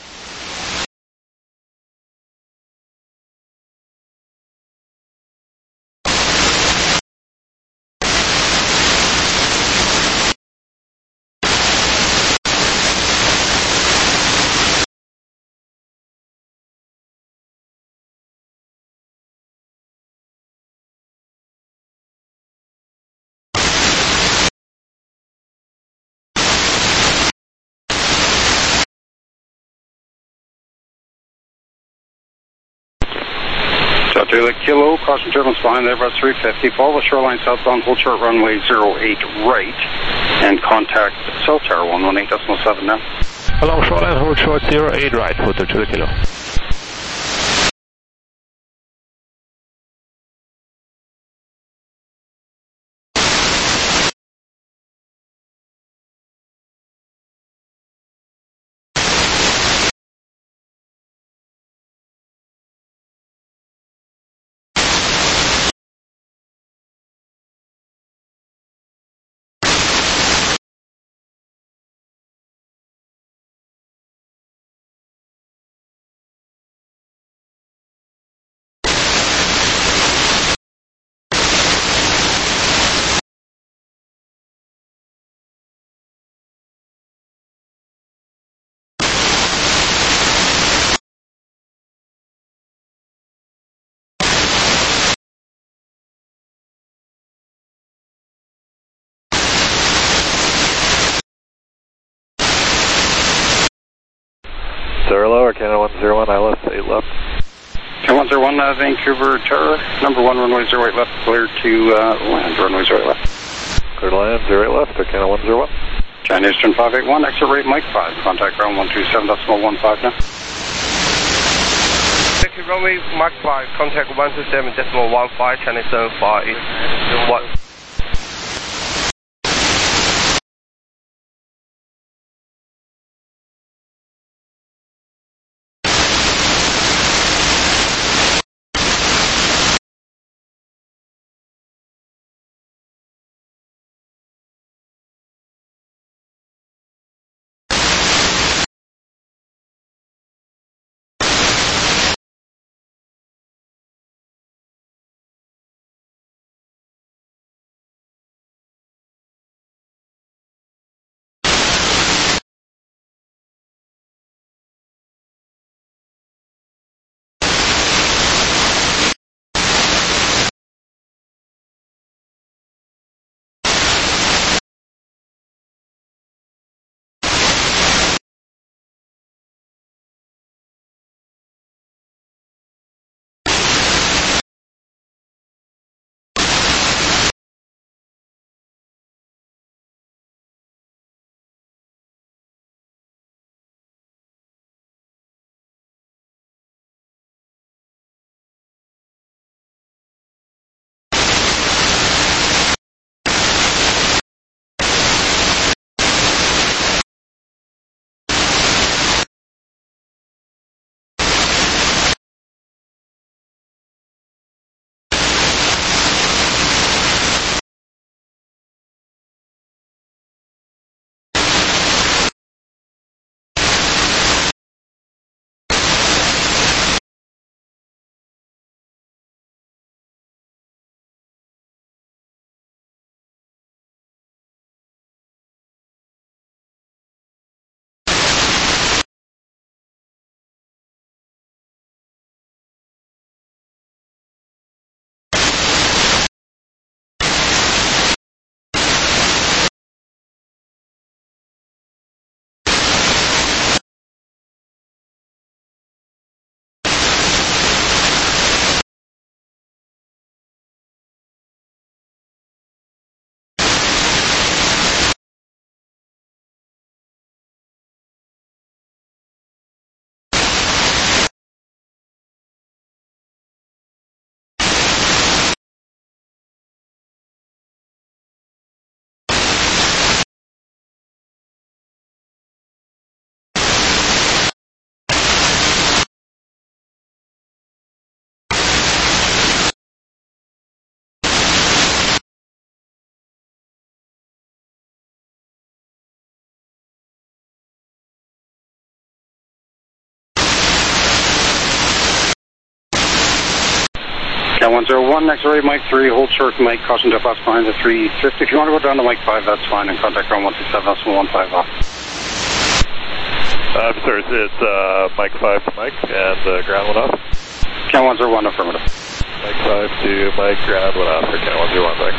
Juliet Kilo, caution turbulence behind the Airbus 350, follow the shoreline southbound, hold short runway 08 right, and contact cell tower 118.7 now. Along shoreline, hold short 08 right, Hotel Juliet Kilo. Zero lower, Canada 101, ILS 8 left. Canada 101, Vancouver Tower, number 1, runway 08 left, clear to land, runway 08 left. Clear to land, 08 left, to Canada 101. China Eastern 581, exit rate Mike 5, contact ground 127.15 now. Thank you, runway Mike 5, contact 127.15, China Eastern 481. Yeah, 101, next array, Mike 3, hold short, Mike, caution to pass behind the 350. If you want to go down to Mike 5, that's fine, and contact ground 127.15 off. I'm sorry, it's Mike 5 to Mike, and ground went off. Count 101, affirmative. Mike 5 to Mike, ground went off, or count 101, thanks.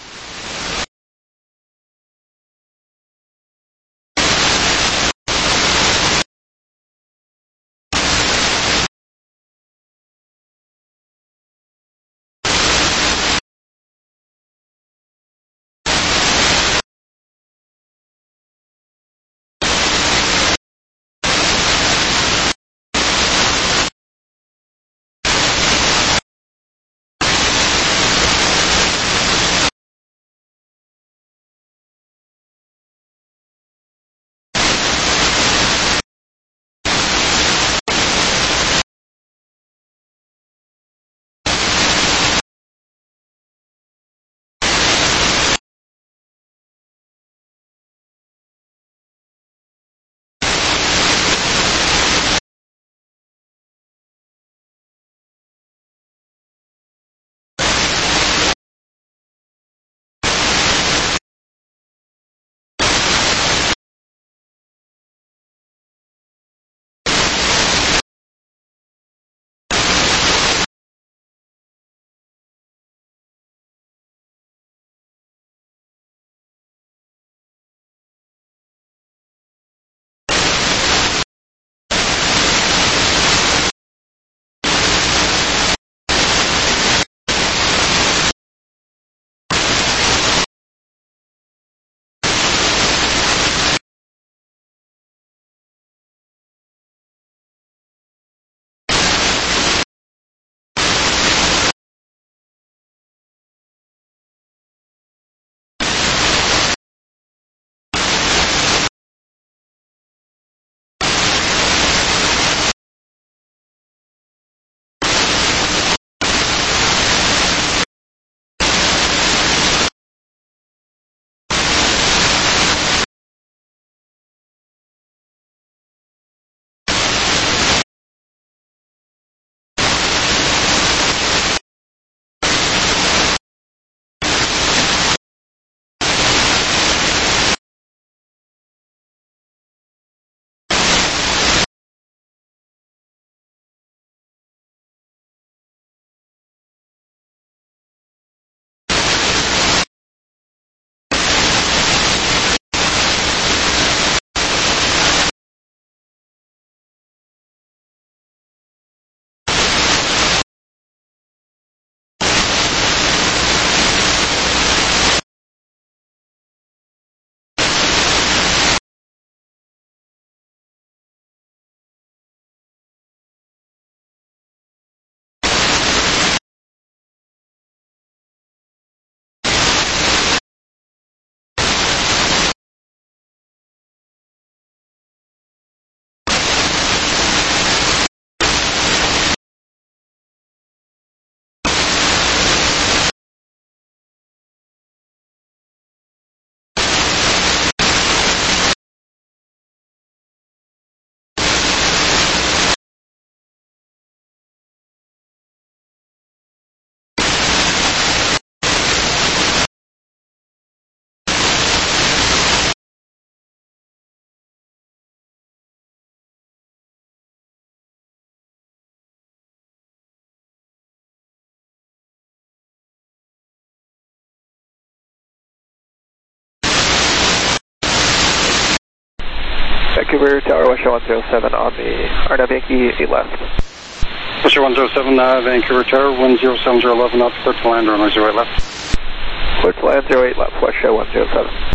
Vancouver Tower, Westshore 107 on the RNAV Yankee 8 left. Westshore 107, Vancouver Tower, wind 07011 up, clear to land, runway 08 left. Clear to land 08 left, Westshore 107.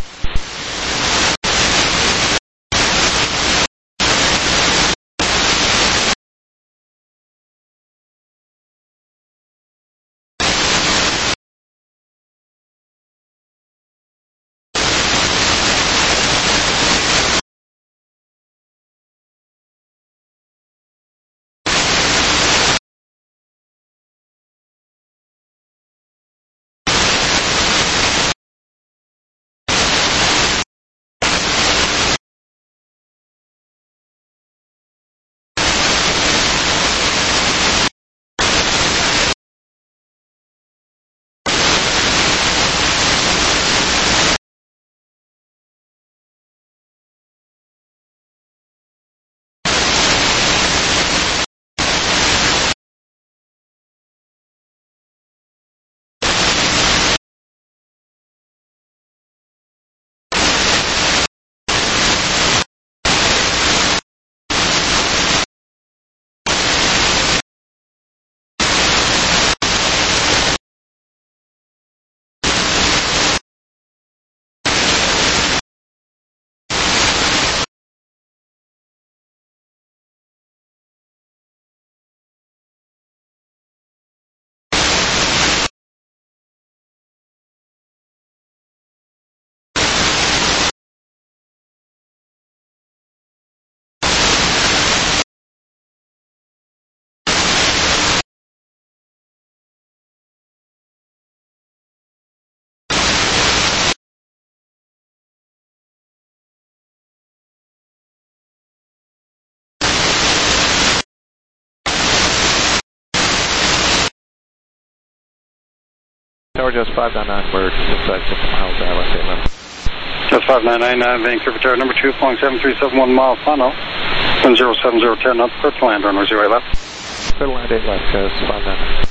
Tower just 599, we're inside 6 miles, left 8 left. Just 599, Vancouver Tower number 2, flying 7371 mile final. 107010 up, clear to land, runway 08 left. Clear to land 8 left, just 599.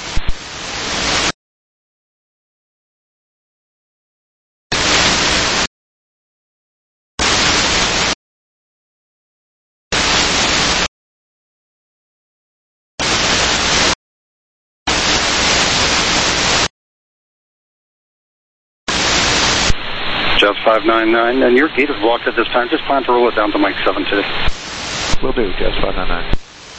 Just 599, and your gate is blocked at this time. Just plan to roll it down to Mike 7 today. Will do, just 599.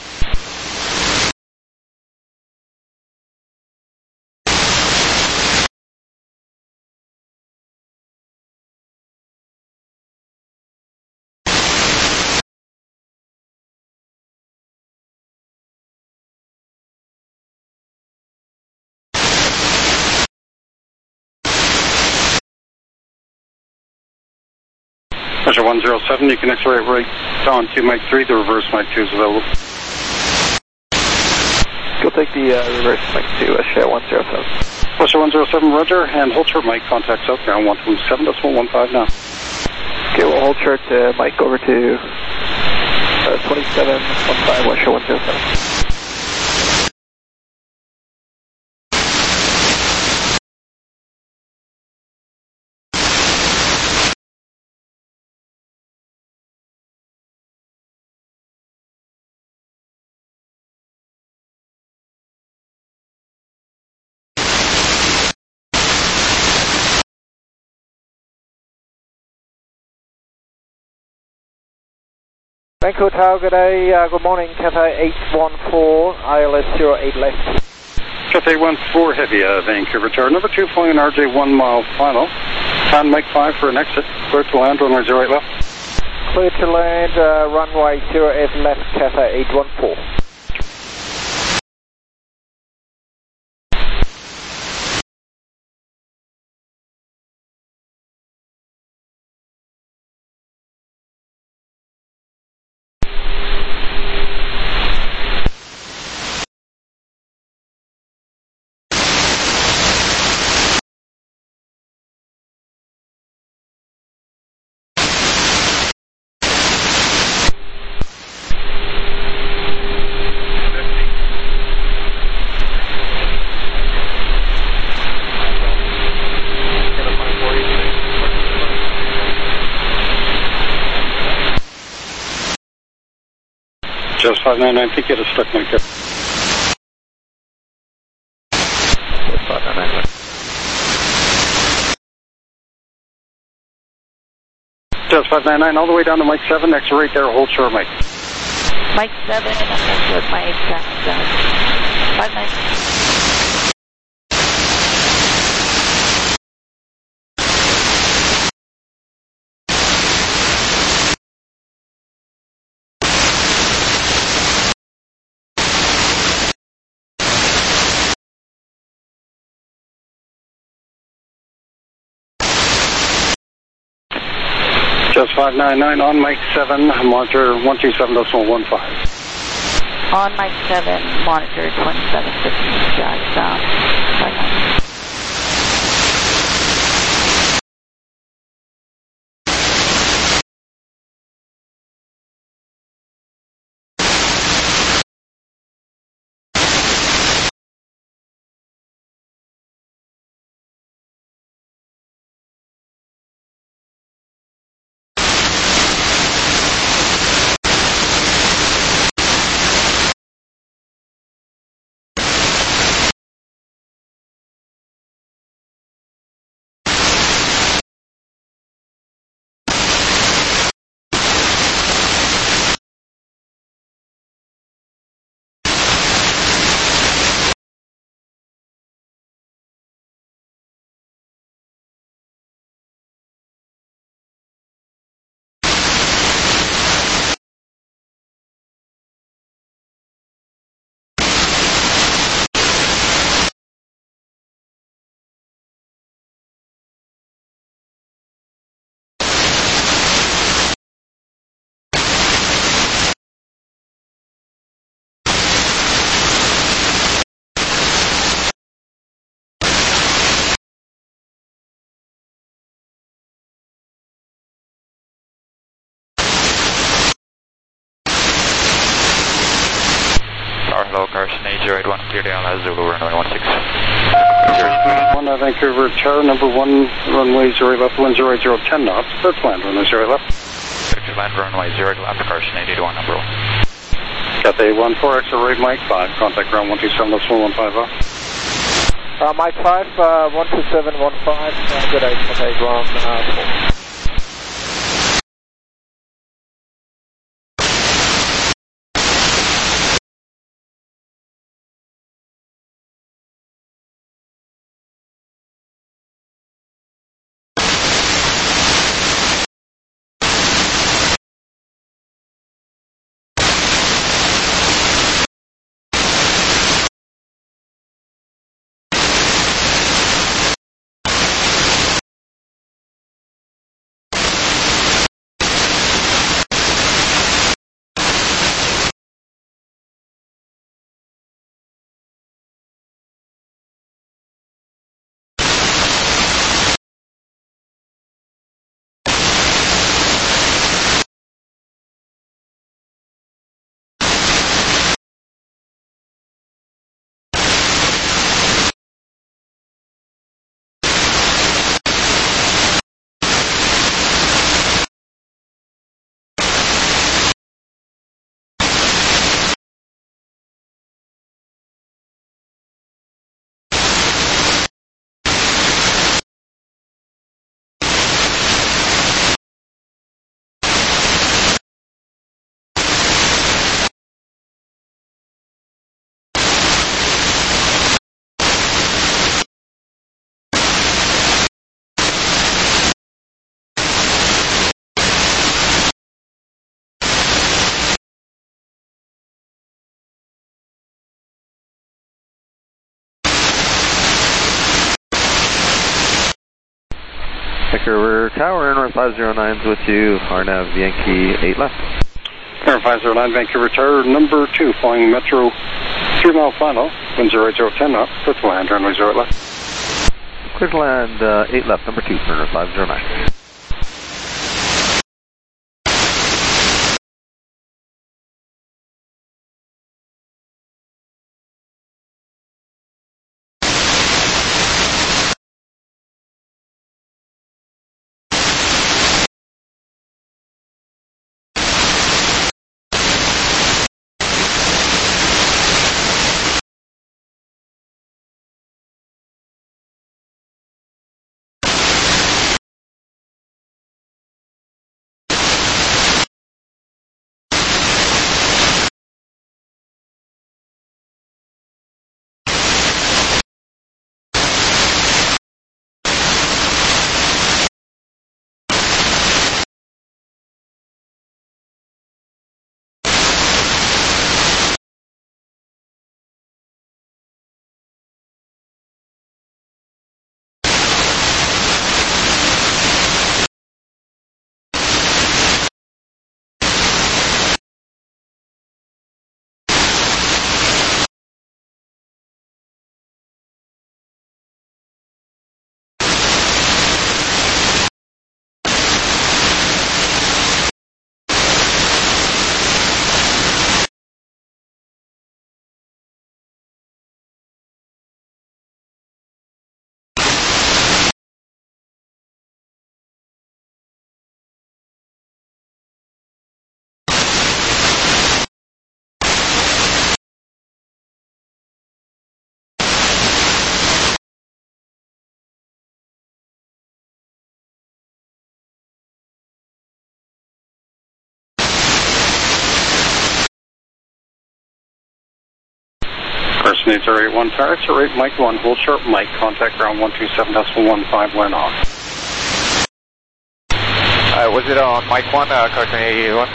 Pressure 107, you can accelerate right on to Mike 3, the reverse Mike 2 is available. Go take the reverse Mike 2, share 107. Pressure 107, roger, and hold short Mike, contact southbound 127.15 now. Okay, we'll hold short Mike over to 2715, West Shore 107. Vancouver Tower, good day, good morning, Cathay 814, ILS 08 left. Cathay 14 heavy, Vancouver Tower, number 2 flying an RJ 1 mile final. On Mike 5 for an exit, clear to land, runway 08 left. Clear to land, runway 08 left, Cathay 814. Just 599, I think you had a stuck Mike there. Just 599. Just 599, all the way down to Mike 7, next right there, hold short Mike. Mike 7, and I'm next with my exact 599. Just 599 on Mike 7, monitor 127.15. On Mike 7, monitor 2715, just 599. Carson 881, clear down Zulu, runway 16. One Vancouver Tower, number 1, runway 0 left, 10810 knots, clear to land, runway 0 left. Clear to land, runway 0 left, Carson 881, number 1. Cathay 14, exit right, Mike 5, contact ground 127, that's 1150. Mike 5, 12715, good day, Cathay ground 4. Vancouver Tower, NR 509's with you, RNAV Yankee 8 left. NR 509, Vancouver Tower, number 2, flying Metro 3 mile final, wind 08010 knots, clear to land, runway 0 left. Clear to land 8 left, number 2, NR 509. Carson 8081 Tower, exit right, Mike 1, hold short, Mike, contact ground 127.15, when off. Was it on Mike 1, Carson 881?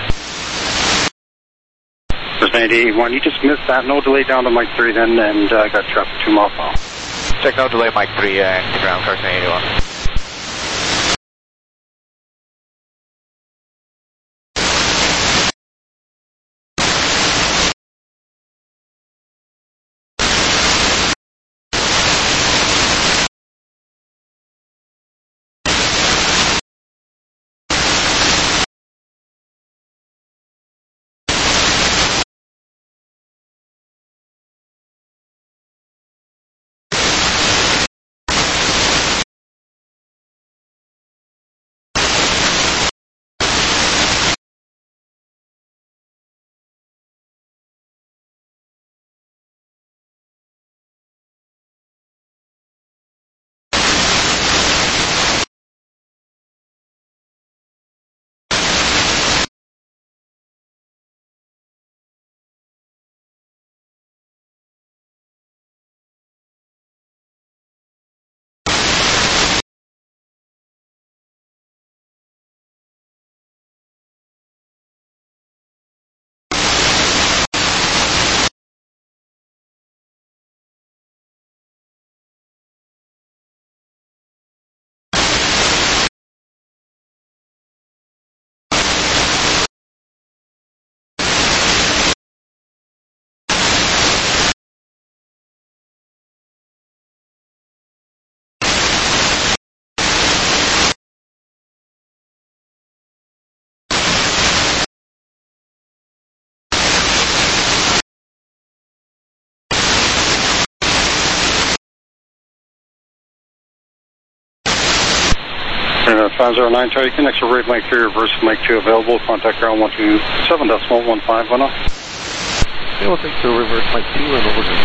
Carson 881, you just missed that, no delay down to Mike 3 then, and got traffic 2 mile final. Check no delay, Mike 3, and to ground, Carson 881. Internet 509, Charlie, connects to right Mike 3, reverse Mike 2 available. Contact ground 127.1510. Okay, we'll take the reverse Mike 2 and over to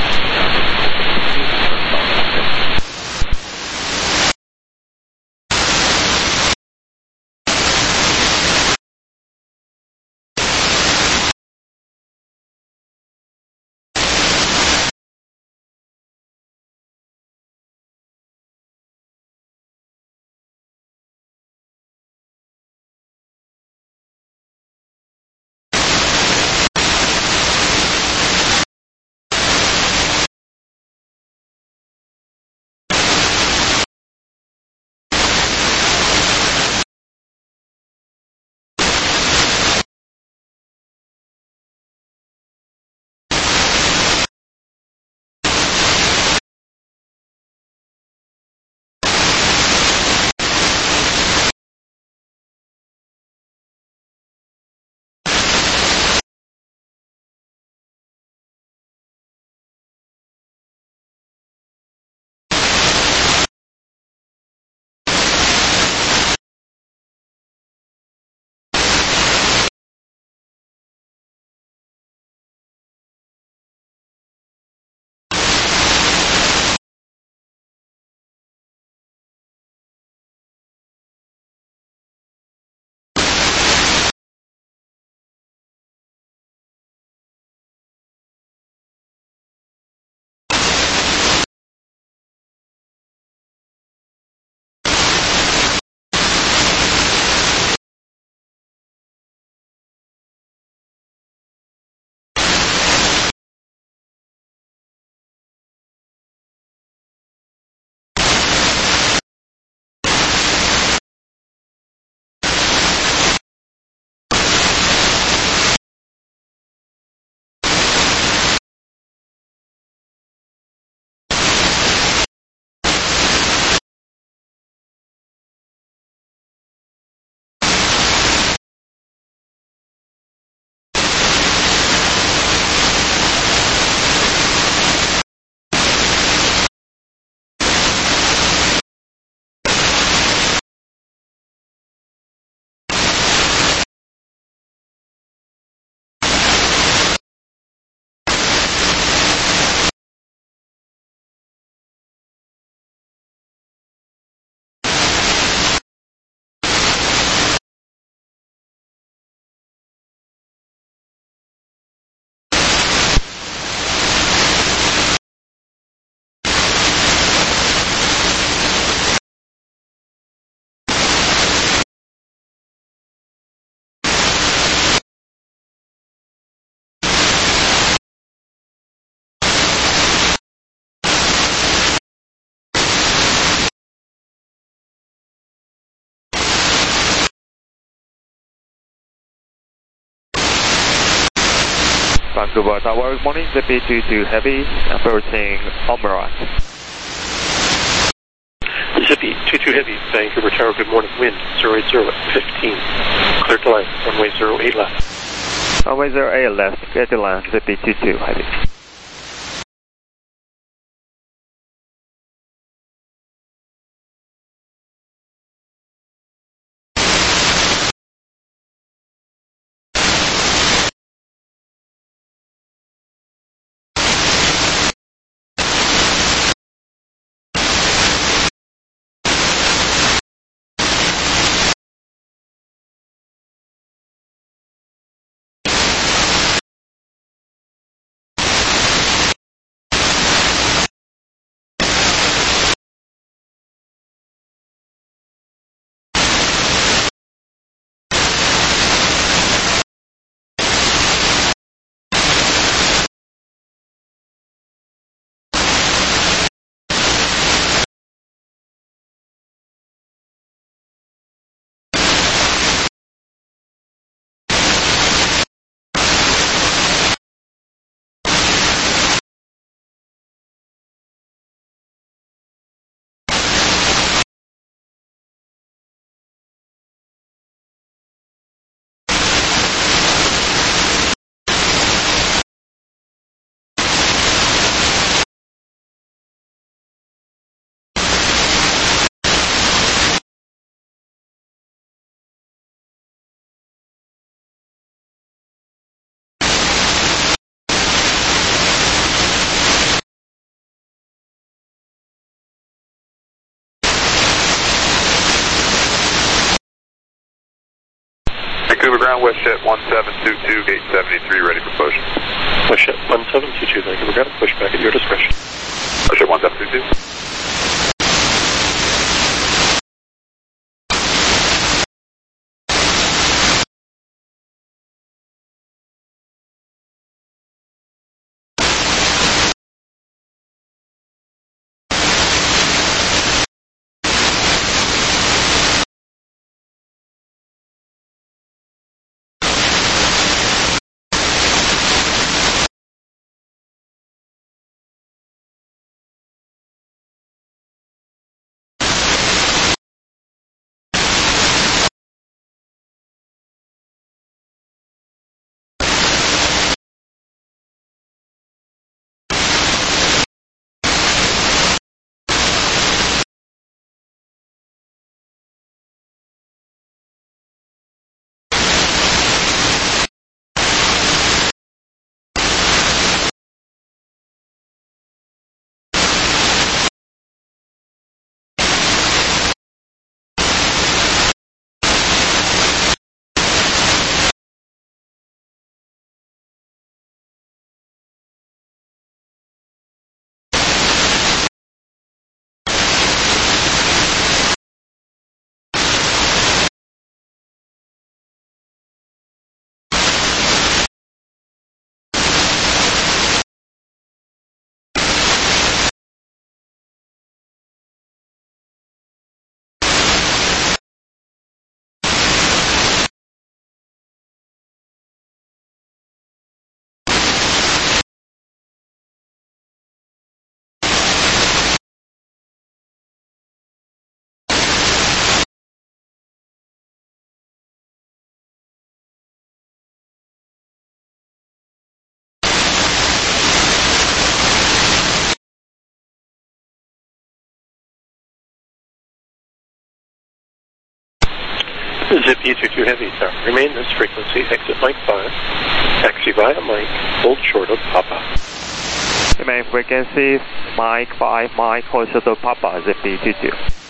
Vancouver Tower, good morning, Zippy 22 Heavy, approaching Omeron. Zippy 22 Heavy, Vancouver Tower, good morning, wind 080 at 15, clear to line, runway 08 left. Runway 08 left, clear to line, Zippy 22 Heavy. Vancouver ground, WestJet 1722, gate 73, ready for push. WestJet 1722, Vancouver ground, push back at your discretion. WestJet 1722. Zip E22 Heavy, sir. Remain this frequency, exit Mike 5, taxi via Mike, hold short of Papa. Remain frequency, Mike 5, Mike, hold short of Papa, Zip E22.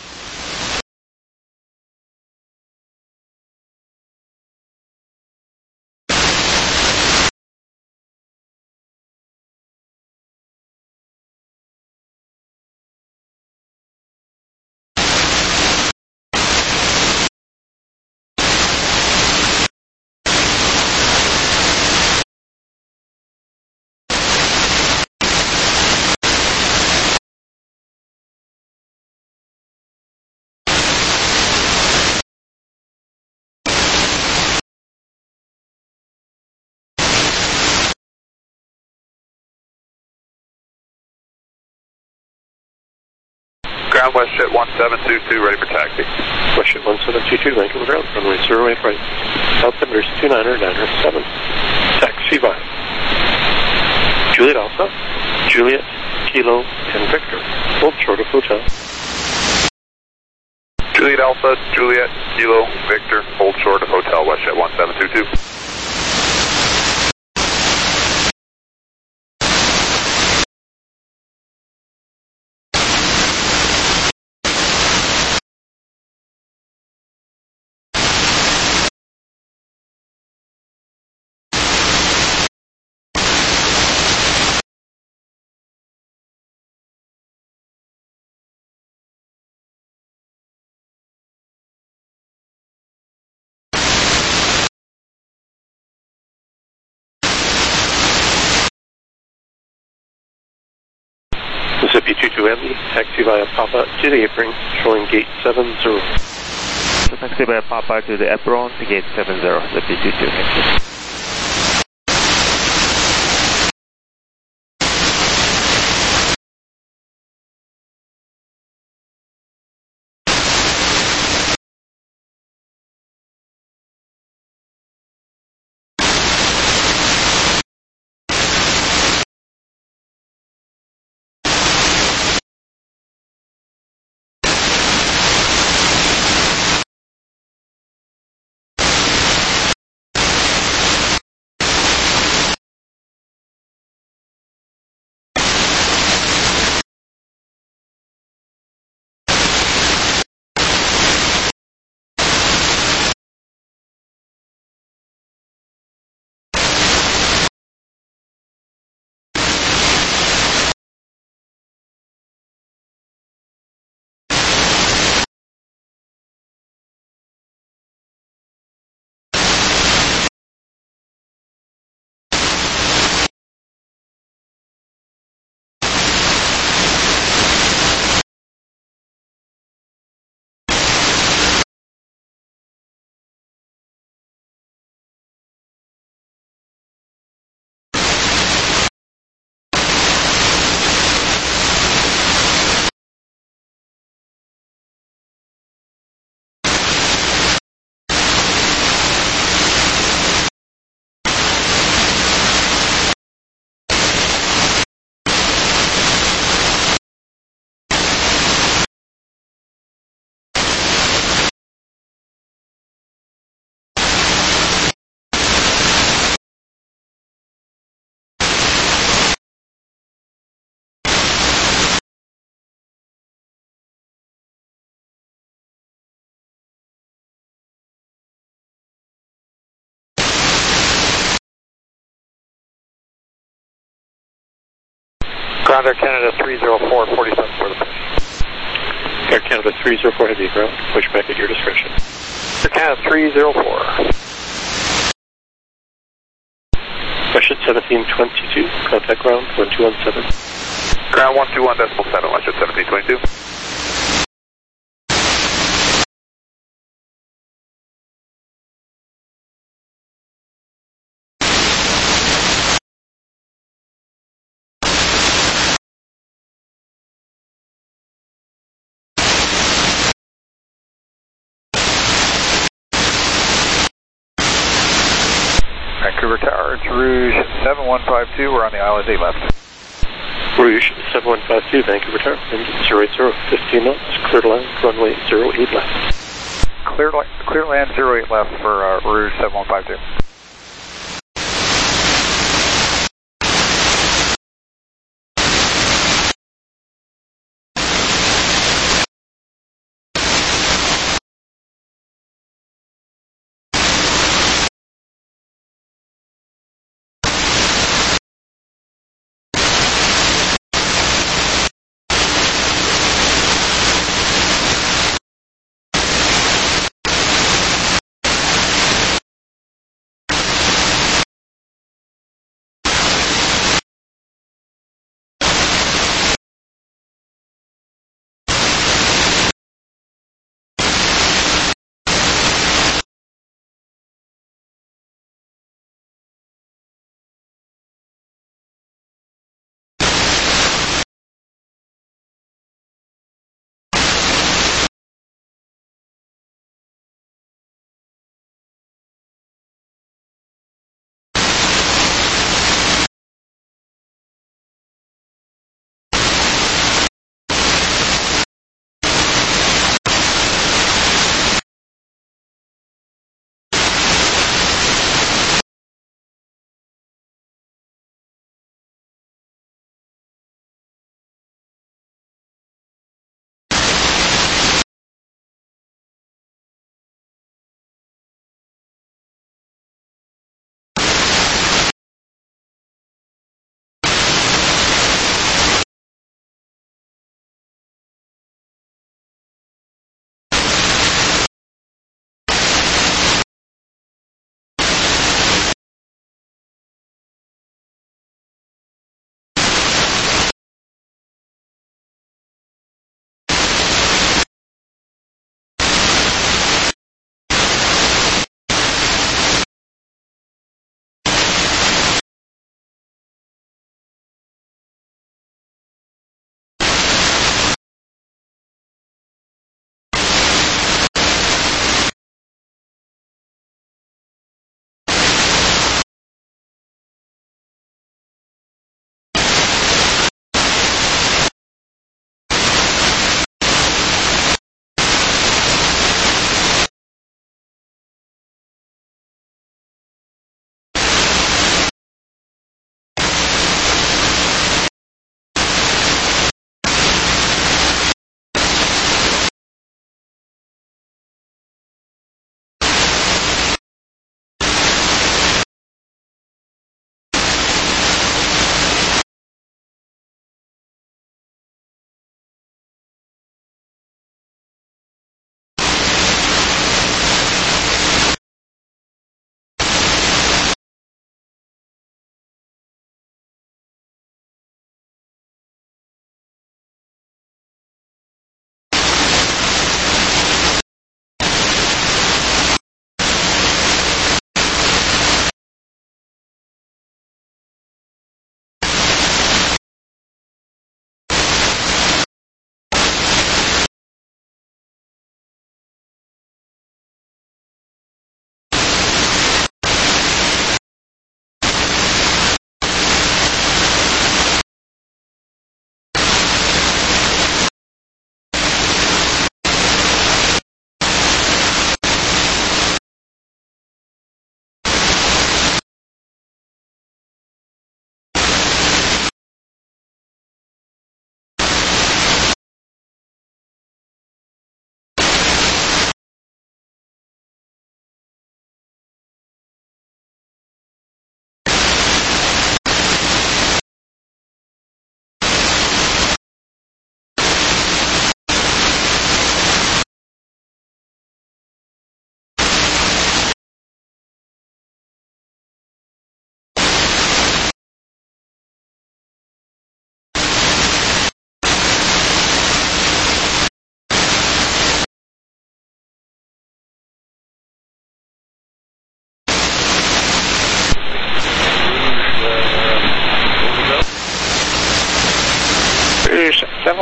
Ground, WestJet 1722, ready for taxi. WestJet 1722, Vancouver ground, runway 08 right. Altimeters 29097. Taxi via Juliet Alpha, Juliet, Kilo, and Victor. Hold short of hotel. Juliet Alpha, Juliet, Kilo, Victor, hold short of hotel, WestJet 1722. Zip E22 Heavy, taxi via Papa to the apron, showing gate 70. So taxi via Papa to the apron, to gate 70, Zip E22, thank you. Ground Air Canada 304, 47 for the push. Air Canada 304, heavy ground. Push back at your discretion. Air Canada 304. Westjet 1722, contact ground 1217. Ground 121.7, Westjet 1722. Vancouver Tower, it's Rouge 7152, we're on the island 8 left. Rouge 7152, Vancouver Tower, wind 080, 15 knots, clear to land, runway 08 left. Clear land 08 left for Rouge 7152.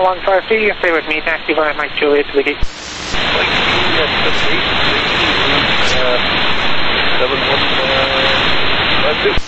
715, you can stay with me, taxi by Mike Juliet to the gate. Mike Juliet to the gate, 7152.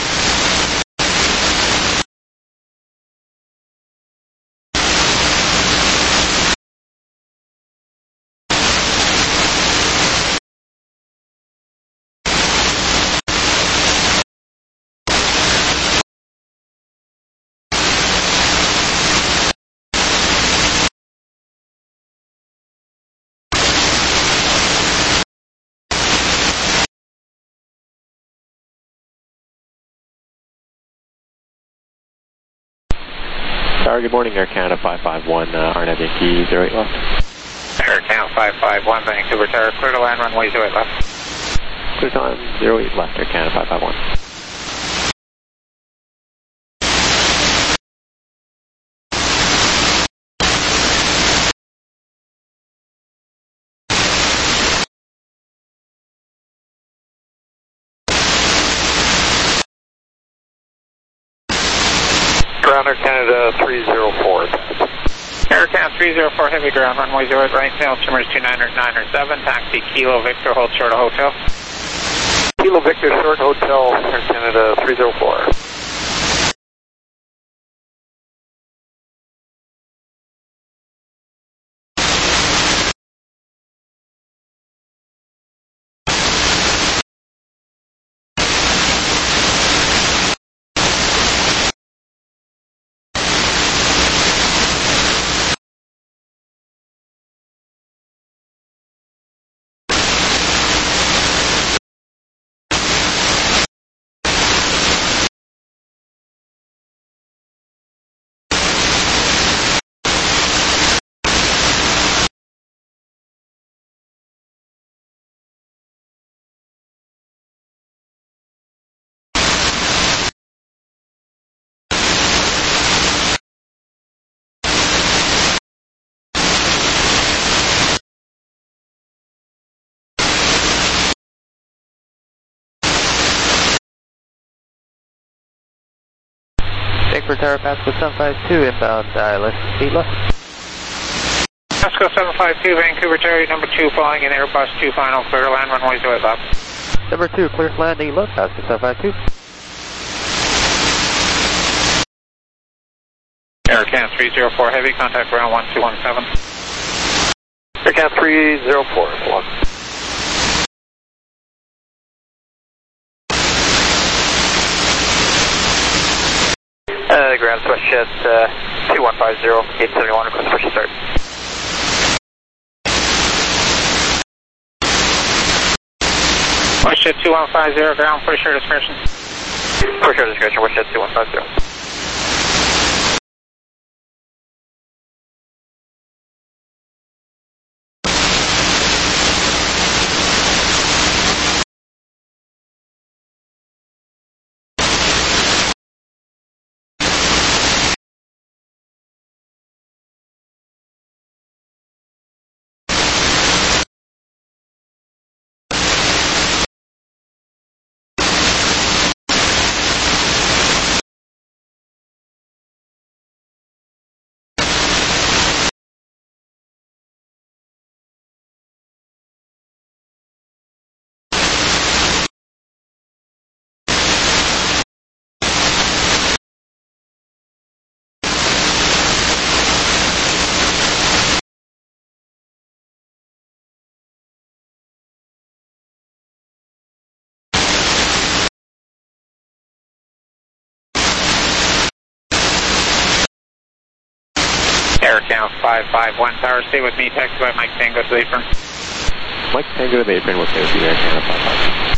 Tower, good morning, Air Canada 551, RNAV Yankee 08 left. Air Canada 551, Vancouver Tower, clear to land, runway 08 left. Clear to land, 08 left, Air Canada 551. Ground Air Canada 304. Air Canada 304, heavy ground, runway 08 right, altimeter 29907, taxi Kilo Victor, hold short of hotel. Kilo Victor, short hotel, Air Canada 304. Vancouver Tower, Pasco 752, inbound ILS 8 left. Pasco 752, Vancouver Tower, number 2, flying in Airbus 2 final, clear to land, runway 08 left. Number 2, clear to land 8 left, Pasco 752. Air Canada 304, heavy, contact ground 1217. Air Canada 304, one. Ground WestJet 2150, gate 71, request push start. WestJet 2150, ground, push your discretion. Push your discretion, WestJet 2150. Air Canada 551, Tower, stay with me, taxi by Mike Tango to the apron. Mike Tango to the apron, we'll stay with you there, Canada 551.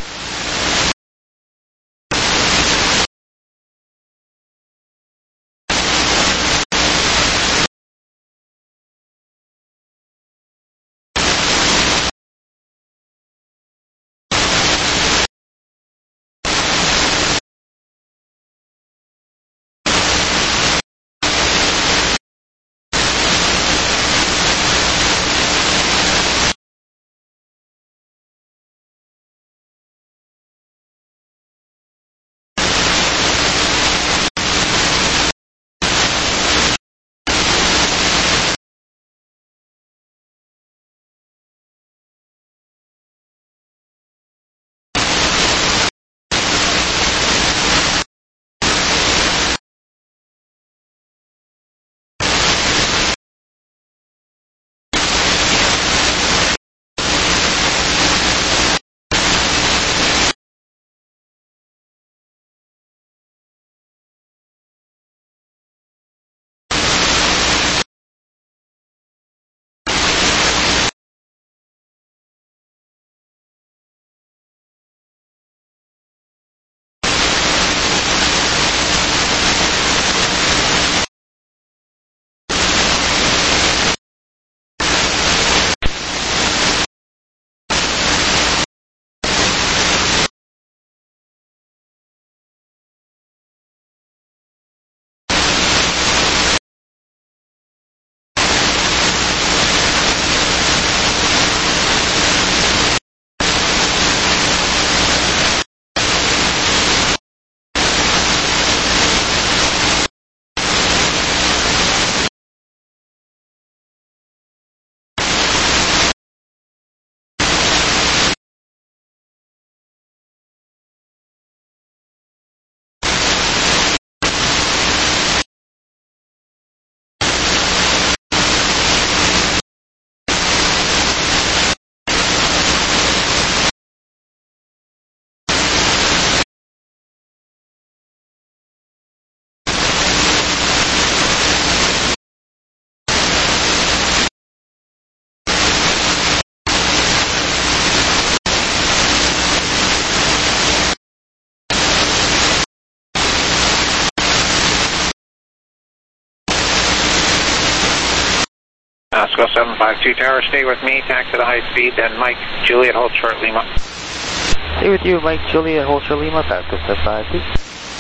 Oscar 752 Tower, stay with me, taxi to high speed, then Mike, Juliet, hold short Lima. Stay with you, Mike, Juliet, hold short Lima, Oscar 752.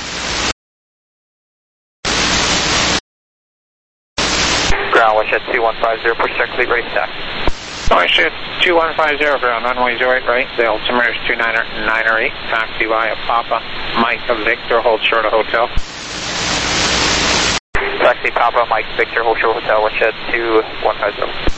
Ground, West 2150, push check, lead rate stack. West 2150, ground, runway 08 right, the altimeter is 298, taxi via Papa, Mike, Victor, hold short of hotel. Taxi Papa, Mike, Victor, hold short hotel, West 2150.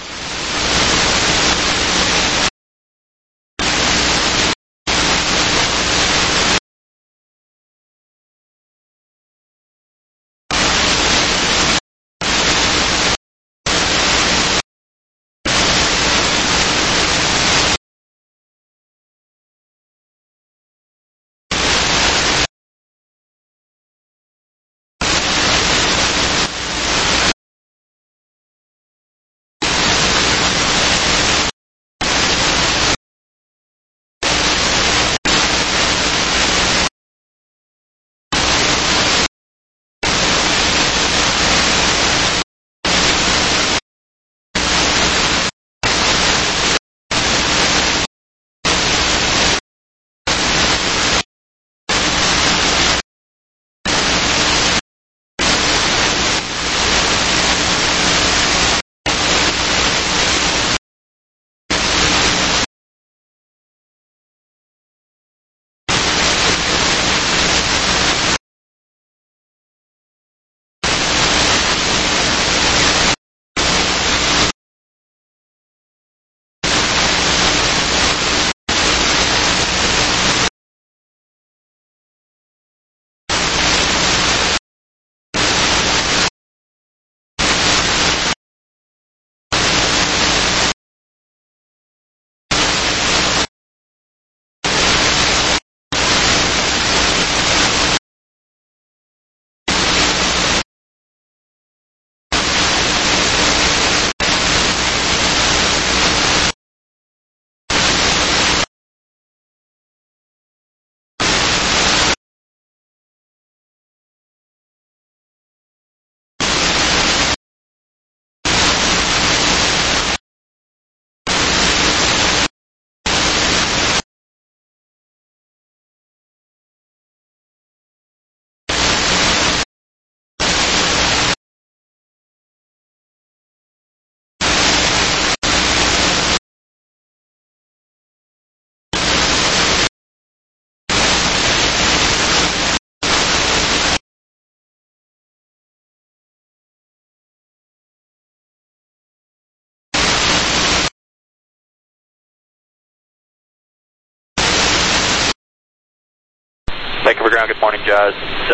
Vancouver ground, good morning, Jazz.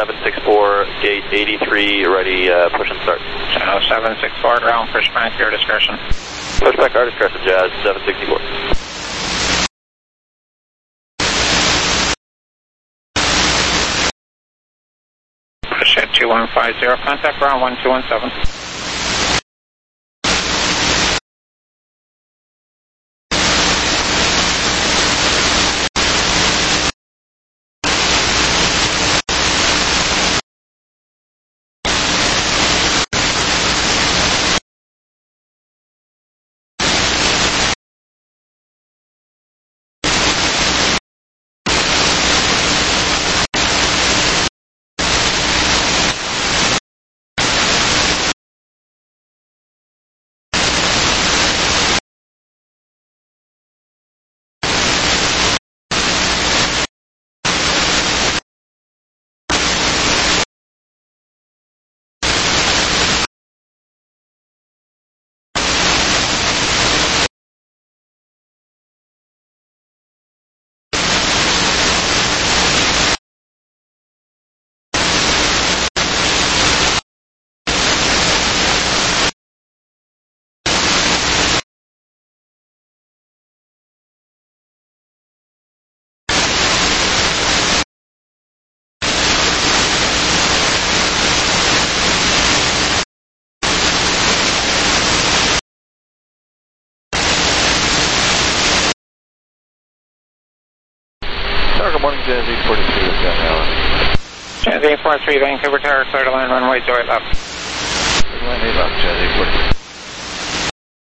764, gate 83, ready, push and start. 764, ground, push back, your discretion. Push back, our discretion, Jazz, 764. Push at 2150, contact ground 1217. Good morning, Jazz 843 with John Allen. Jazz 843, Vancouver Tower, clear to land, runway 08 left. Clear to land 8 left, Jazz 843.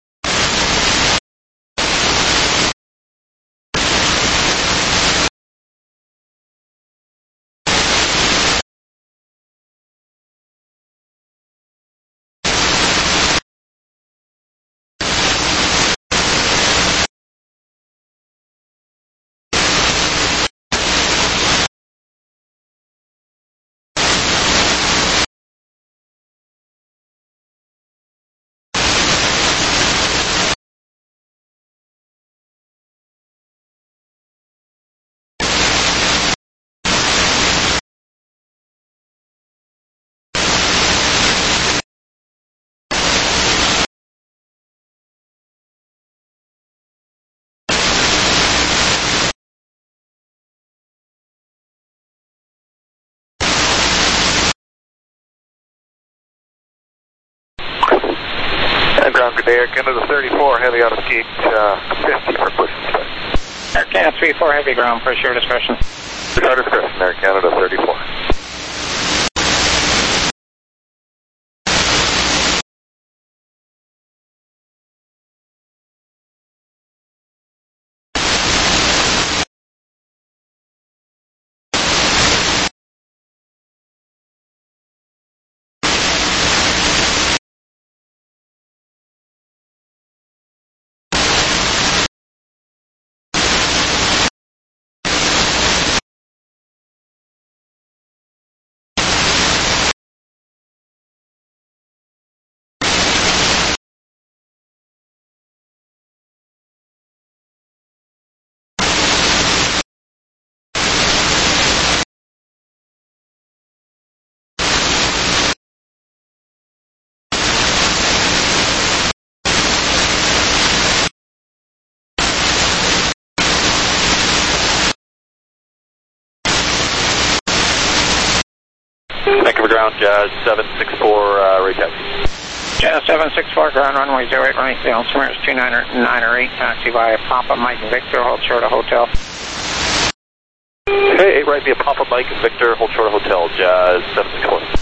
Air Canada 34, heavy out of gate 50 for push inspect. Air Canada 34, heavy ground, push your discretion. Push our discretion, Air Canada 34. Vancouver ground, Jazz 764, rate taxi. Jazz 764, ground runway 08, right, the altimeter is 298, taxi via Papa Mike Victor, hold short of hotel. Hey, 8 right via Papa Mike Victor, hold short of hotel, Jazz 764.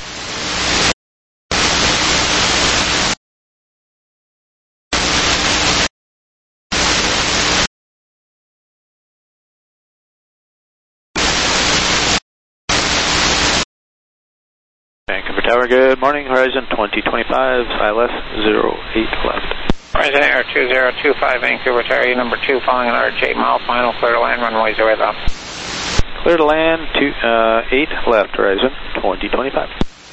Vancouver Tower, good morning. Horizon 2025, ILS 08 left. Horizon Air 2025, Vancouver Tower, number 2, following an RJ mile, final, clear to land, runway 08 left. Clear to land, 8 left, Horizon 2025.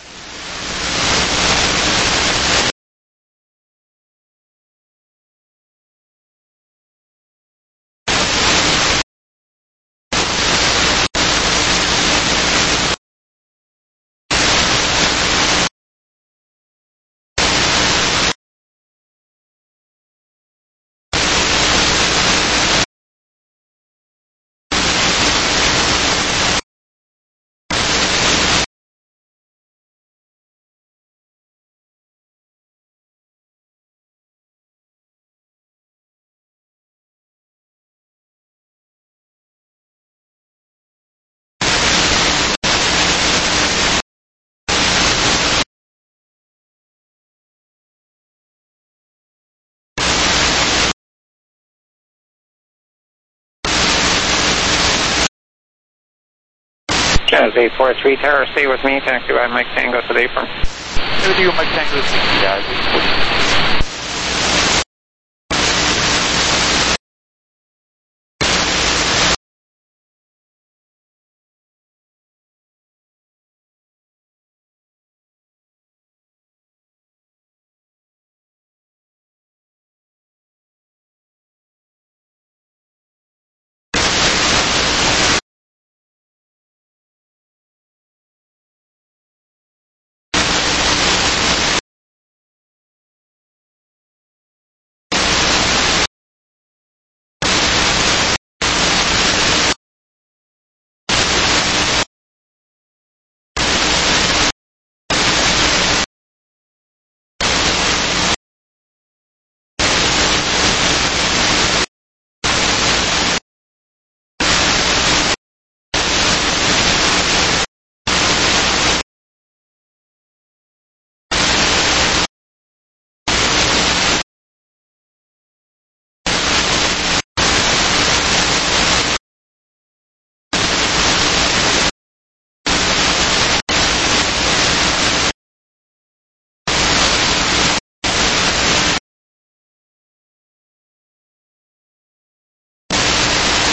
Jazz 843 Tower, stay with me, taxi by Mike Tango to the apron. Stay with you, Mike Tango, 60 guys.